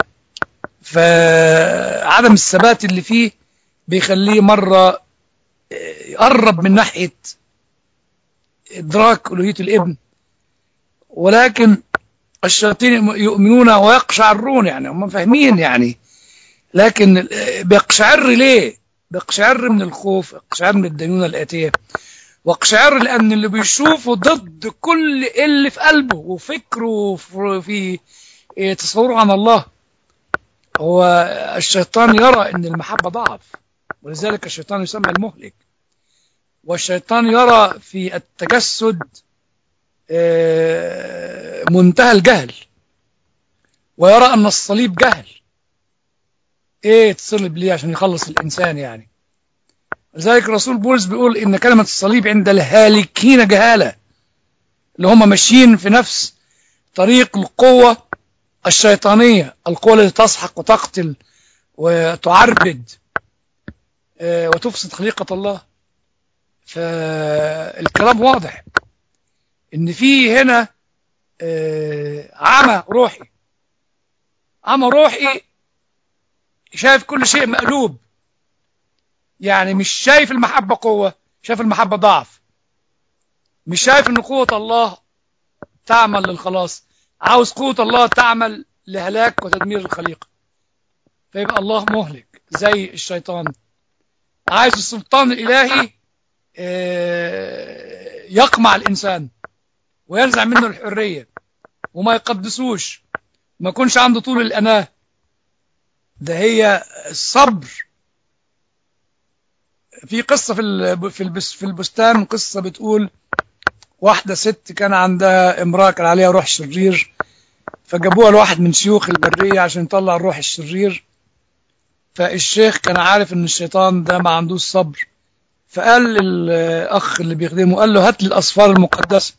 فعدم الثبات اللي فيه بيخليه مرة يقرب من ناحية إدراك ألوهية الابن، ولكن الشياطين يؤمنون ويقشعرون، يعني هم فاهمين يعني، لكن بيقشعر ليه؟ بيقشعر من الخوف، بيقشعر من الدينونة الآتية، واقشعر لأن اللي بيشوفه ضد كل اللي في قلبه وفكره في تصوره عن الله. هو الشيطان يرى أن المحبة ضعف، ولذلك الشيطان يسمى المهلك. والشيطان يرى في التجسد منتهى الجهل، ويرى أن الصليب جهل. إيه تصلب ليه؟ عشان يخلص الإنسان يعني. لذلك الرسول بولس بيقول إن كلمة الصليب عند الهالكين جهالة، اللي هم ماشيين في نفس طريق القوة الشيطانية، القوة التي تسحق وتقتل وتعربد وتفسد خليقة الله. فالكلام واضح إن في هنا عمى روحي، عمى روحي شايف كل شيء مقلوب، يعني مش شايف المحبة قوة، شايف المحبة ضعف، مش شايف ان قوة الله تعمل للخلاص، عاوز قوة الله تعمل لهلاك وتدمير الخليقة، فيبقى الله مهلك زي الشيطان. عايز السلطان الإلهي يقمع الإنسان وينزع منه الحرية وما يقدسوش، ما يكونش عنده طول الأناة. ده هي الصبر. في قصة في في البستان، قصة بتقول واحدة ست كان عندها امرأة كان عليها روح شرير، فجابوها لواحد من شيوخ البرية عشان يطلع الروح الشرير. فالشيخ كان عارف ان الشيطان ده ما عندوش صبر، فقال للأخ اللي بيخدمه، قال له هات لي الأصفار المقدسة.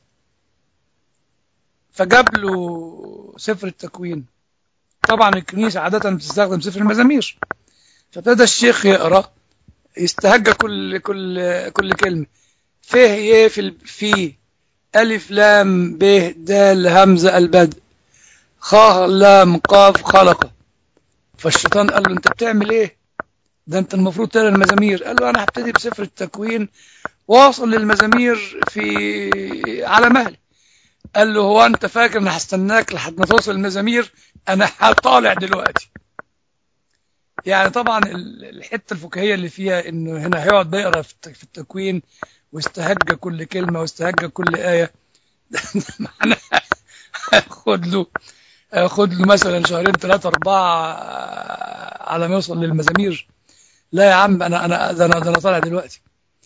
فجاب له سفر التكوين. طبعا الكنيسة عادة بتستخدم سفر المزامير، فابتدى الشيخ يقرأ، يستهجى كل كل كل كلمة، فيه يه في في ألف لام ب دال همزة البدء خاء لام قاف خلقه. فالشيطان قال له انت بتعمل ايه؟ ده انت المفروض تقرا المزامير. قال له انا هبتدي بسفر التكوين واوصل للمزامير في على مهلي. قال له هو انت فاكر ان هستناك لحد ما توصل المزامير؟ انا هطالع دلوقتي. يعني طبعا الحته الفكاهيه اللي فيها انه هنا هيقعد يقرا في التكوين واستهجى كل كلمه واستهجى كل ايه. معناها خد له خد له مثلا شهرين ثلاثه اربعه على ما يوصل للمزامير. لا يا عم، انا انا ده انا ده انا طالع دلوقتي.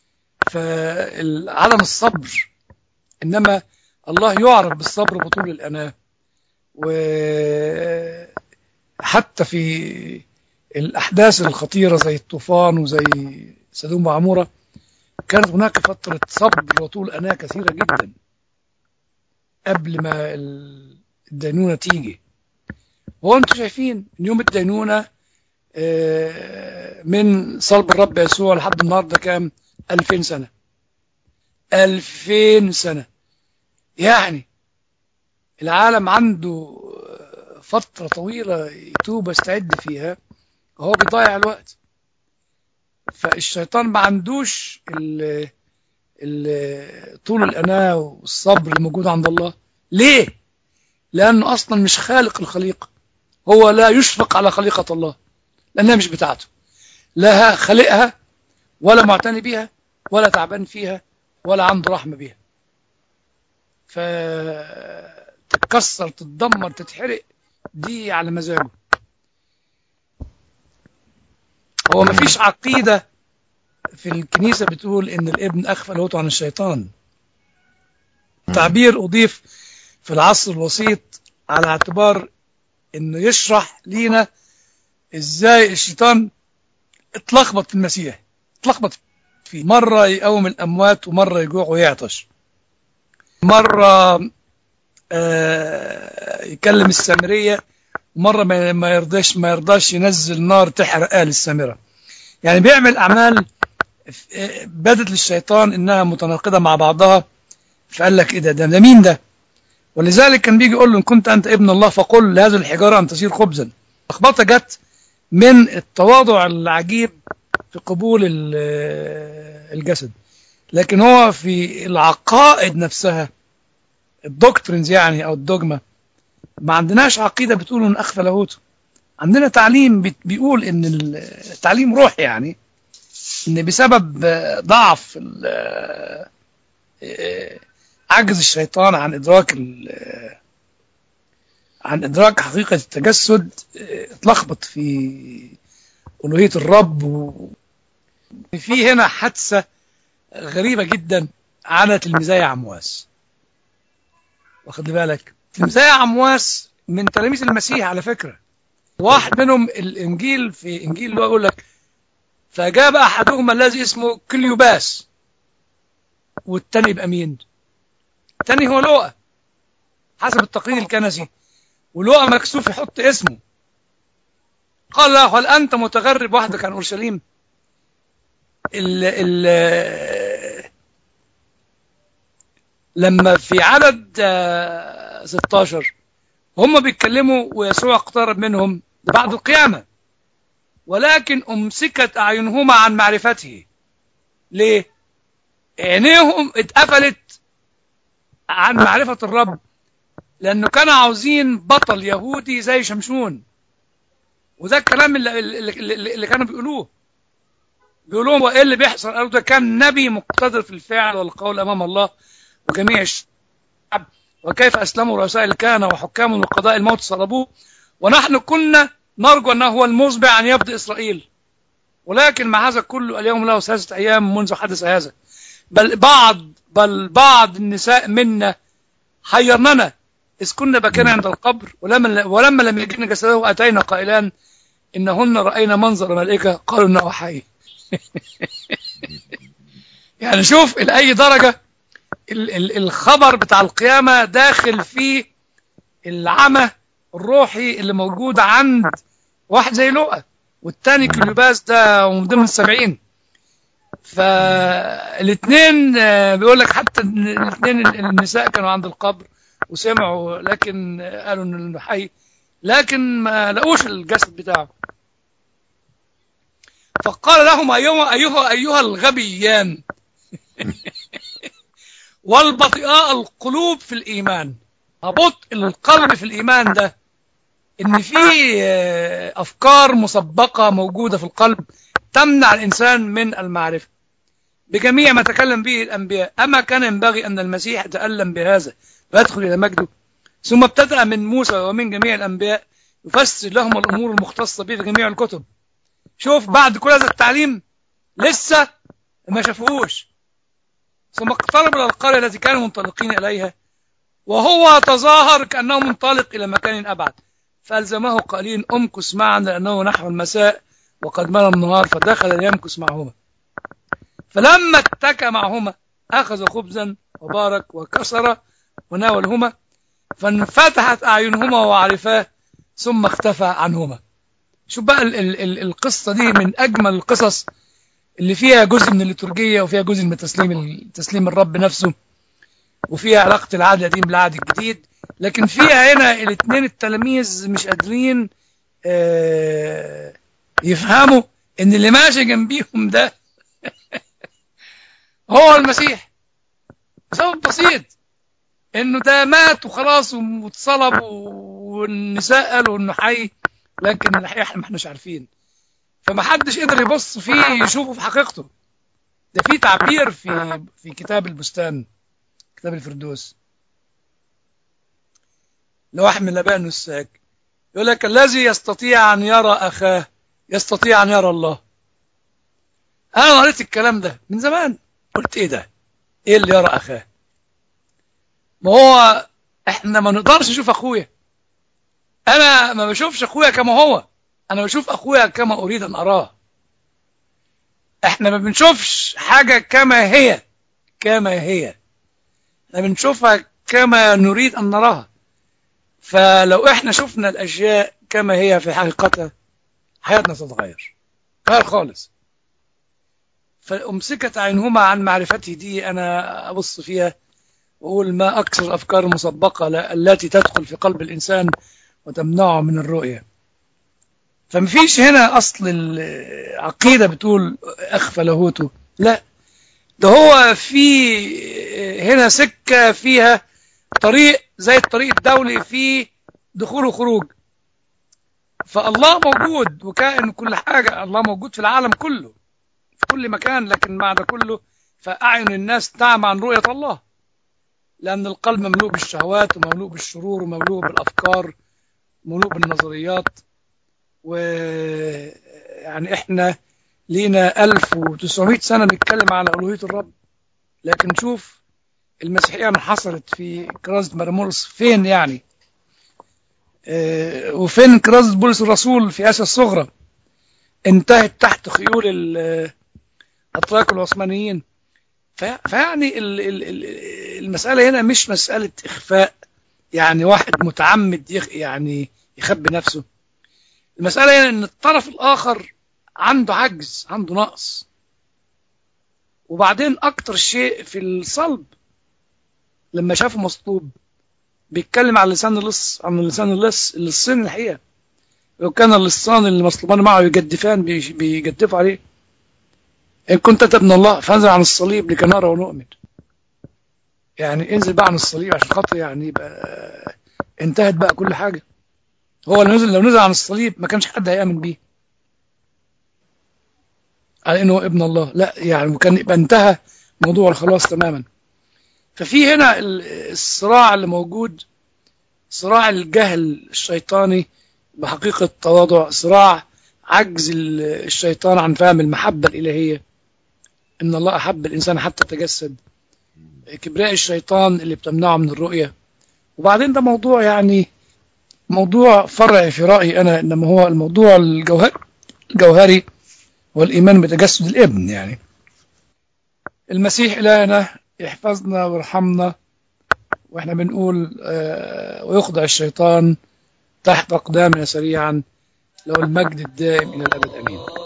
فعدم الصبر، انما الله يعرف بالصبر بطول الاناه. وحتى في الأحداث الخطيرة زي الطوفان وزي سدوم وعمورة كانت هناك فترة صبر وطول أناة كثيرة جدا قبل ما الدينونة تيجي. وهو أنتم شايفين إن يوم الدينونة من صلب الرب يسوع لحد النهاردة كام؟ ألفين سنة. ألفين سنة، يعني العالم عنده فترة طويلة يتوب ويستعد فيها، وهو بيضيع الوقت. فالشيطان ما عندوش ال ال طول الأناة والصبر اللي موجود عند الله. ليه؟ لأنه أصلا مش خالق الخليقة، هو لا يشفق على خليقة الله لأنها مش بتاعته، لا خلقها ولا معتني بها ولا تعبان فيها ولا عنده رحمة بها. فتتكسر تتدمر تتحرق دي على مزاجه. هو ما فيش عقيدة في الكنيسة بتقول إن الابن أخفى لاهوته عن الشيطان. تعبير أضيف في العصر الوسيط على اعتبار إنه يشرح لينا إزاي الشيطان اتلخبط في المسيح، اتلخبط فيه. مرة يقوم الأموات ومرة يجوع ويعطش، مرة آه يكلم السامرية ومرة ما يرضاش ما يرضاش ينزل نار تحرق آل السامرة. يعني بيعمل أعمال بدت للشيطان إنها متناقضة مع بعضها. فقال لك إيه ده ده مين ده؟ ولذلك كان بيجي يقول له إن كنت أنت ابن الله فقل لهذه الحجارة أن تصير خبزا. لخبطة جت من التواضع العجيب في قبول الجسد، لكن هو في العقائد نفسها، الدوكترينز يعني أو الدوجما، ما عندناش عقيدة بتقول إن أخفى لاهوته. عندنا تعليم بيقول إن التعليم روح، يعني إن بسبب ضعف عجز الشيطان عن إدراك عن إدراك حقيقة التجسد اتلخبط في ألوهية الرب. وفي هنا حادثة غريبة جدا على تلميذي عمواس. واخد بالك، تلميذي عمواس من تلاميذ المسيح على فكرة. واحد منهم الإنجيل، في إنجيل اللي هو يقول لك فأجاب أحدهما الذي اسمه كليوباس، والتاني يبقى مين؟ التاني هو لوقا حسب التقليد الكنسي، ولوقا مكسوف يحط اسمه. قال له هل أنت متغرب وحدك عن أورشليم؟ ال ال لما في عدد ستة عشر هم بيتكلموا ويسوع اقترب منهم بعد القيامة، ولكن أمسكت أعينهما عن معرفته. ليه؟ عينيهم اتقفلت عن معرفة الرب، لأنه كانوا عاوزين بطل يهودي زي شمشون. وده الكلام اللي, اللي, اللي كانوا بيقولوه بيقولوا هو ايه اللي بيحصل؟ قالوا ده كان نبي مقتدر في الفعل والقول أمام الله وجميع الشعب، وكيف أسلموا رؤساء الكهنة وحكام وقضاء الموت صلبوه، ونحن كنا نرجو أنه هو المسبع عن يبض إسرائيل، ولكن مع هذا كله اليوم له ثلاثة أيام منذ حدث هذا. بل بعض بل بعض النساء منا حيرننا إذ كنا بكينا عند القبر، ولما ولما لم يجدنا جسده أتينا قائلان إنهن رأينا منظر ملائكة قالوا إنه حي. يعني شوف لأي درجة الخبر بتاع القيامة داخل في العمى الروحي اللي موجود عند واحد زي لوقا، والتاني كليوباس ده من ضمن السبعين. فالاثنين بيقول لك حتى الاثنين النساء كانوا عند القبر وسمعوا، لكن قالوا انه حي، لكن ما لقوش الجسد بتاعه. فقال لهم ايها ايها ايها الغبيان والبطيئاء القلوب في الايمان. بطء القلب في الايمان ده ان في افكار مسبقه موجوده في القلب تمنع الانسان من المعرفه بجميع ما تكلم به الانبياء. اما كان ينبغي ان المسيح يتالم بهذا ويدخل الى مجده، ثم ابتدأ من موسى ومن جميع الانبياء يفسر لهم الامور المختصه به في جميع الكتب. شوف بعد كل هذا التعليم لسه ما شافوهوش. ثم اقترب الى القريه التي كانوا منطلقين اليها، وهو تظاهر كانه منطلق الى مكان ابعد، فالزمه قائلين امكث معنا لانه نحو المساء وقد مضى النهار، فدخل ليمكث معهما. فلما اتكى معهما اخذ خبزا وبارك وكسر وناولهما، فانفتحت اعينهما وعرفاه ثم اختفى عنهما. شوف بقى ال ال ال القصه دي من اجمل القصص اللي فيها جزء من الليتورجيه وفيها جزء من تسليم تسليم الرب نفسه، وفيها علاقه العهد القديم بالعهد الجديد. لكن فيها هنا الاثنين التلاميذ مش قادرين آه يفهموا ان اللي ماشي جنبيهم ده هو المسيح. سبب بسيط، انه ده مات وخلاص واتصلب والنساء قالوا انه حي، لكن الحقيقه احنا ما احناش عارفين. فما حدش قدر يبص فيه يشوفه في حقيقته. ده في تعبير في في كتاب البستان، كتاب الفردوس، لواحد من الاباء النساك يقول لك الذي يستطيع ان يرى اخاه يستطيع ان يرى الله. انا قريت الكلام ده من زمان، قلت ايه ده؟ ايه اللي يرى اخاه؟ ما هو احنا ما نقدرش نشوف اخويا. انا ما بشوفش اخويا كما هو، انا بشوف اخويا كما اريد ان اراه. احنا ما بنشوفش حاجة كما هي كما هي احنا بنشوفها كما نريد ان نراها. فلو احنا شفنا الاشياء كما هي في حقيقتها حياتنا تتغير غير خالص. فأمسكت عينهما عن معرفته دي أنا أبص فيها وأقول ما أكثر الأفكار المسبقة التي تدخل في قلب الإنسان وتمنعه من الرؤية. فمفيش هنا أصل العقيدة بتقول أخفى لاهوته، لا، ده هو في هنا سكة فيها طريق زي الطريق الدولي في دخول وخروج. فالله موجود وكائن كل حاجة، الله موجود في العالم كله في كل مكان، لكن بعد كله فأعين الناس تعمى عن رؤية الله، لأن القلب مملوء بالشهوات ومملوء بالشرور ومملوء بالأفكار ومملوء بالنظريات. ويعني إحنا لينا ألف وتسعمائة سنة نتكلم على ألوهية الرب، لكن شوف المسيحية انحصرت في كرازة مرمولس فين يعني، اه وفين كرازة بولس الرسول في آسيا الصغرى انتهت تحت خيول الأتراك العثمانيين. فيعني المسألة هنا مش مسألة إخفاء، يعني واحد متعمد يخ يعني يخبي نفسه. المسألة هنا إن الطرف الآخر عنده عجز، عنده نقص. وبعدين أكتر شيء في الصلب لما شافه مصلوب بيتكلم عن لسان اللص، عن لسان اللص اللصين الحقيقة. لو كان اللصان اللي مصلوبان معه يجدفان بيجدفوا عليه، إن كنت أنت ابن الله فانزل عن الصليب لكي نرى ونؤمن. يعني انزل بقى عن الصليب عشان خاطر يعني يبقى انتهت بقى كل حاجة. هو لو نزل لو نزل عن الصليب ما كانش حد هيأمن بيه على انه ابن الله، لا يعني كان يبقى انتهى موضوع الخلاص تماما. ففي هنا الصراع اللي موجود، صراع الجهل الشيطاني بحقيقة التواضع، صراع عجز الشيطان عن فهم المحبة الإلهية، إن الله أحب الإنسان حتى تجسد، كبرياء الشيطان اللي بتمنعه من الرؤية. وبعدين ده موضوع يعني موضوع فرعي في رأيي أنا، إنما هو الموضوع الجوهري الجوهري والإيمان بتجسد الابن. يعني المسيح إلهنا يحفظنا ويرحمنا وإحنا بنقول آه ويخضع الشيطان تحت أقدامنا سريعا، لو المجد الدائم إلى الأبد. أمين.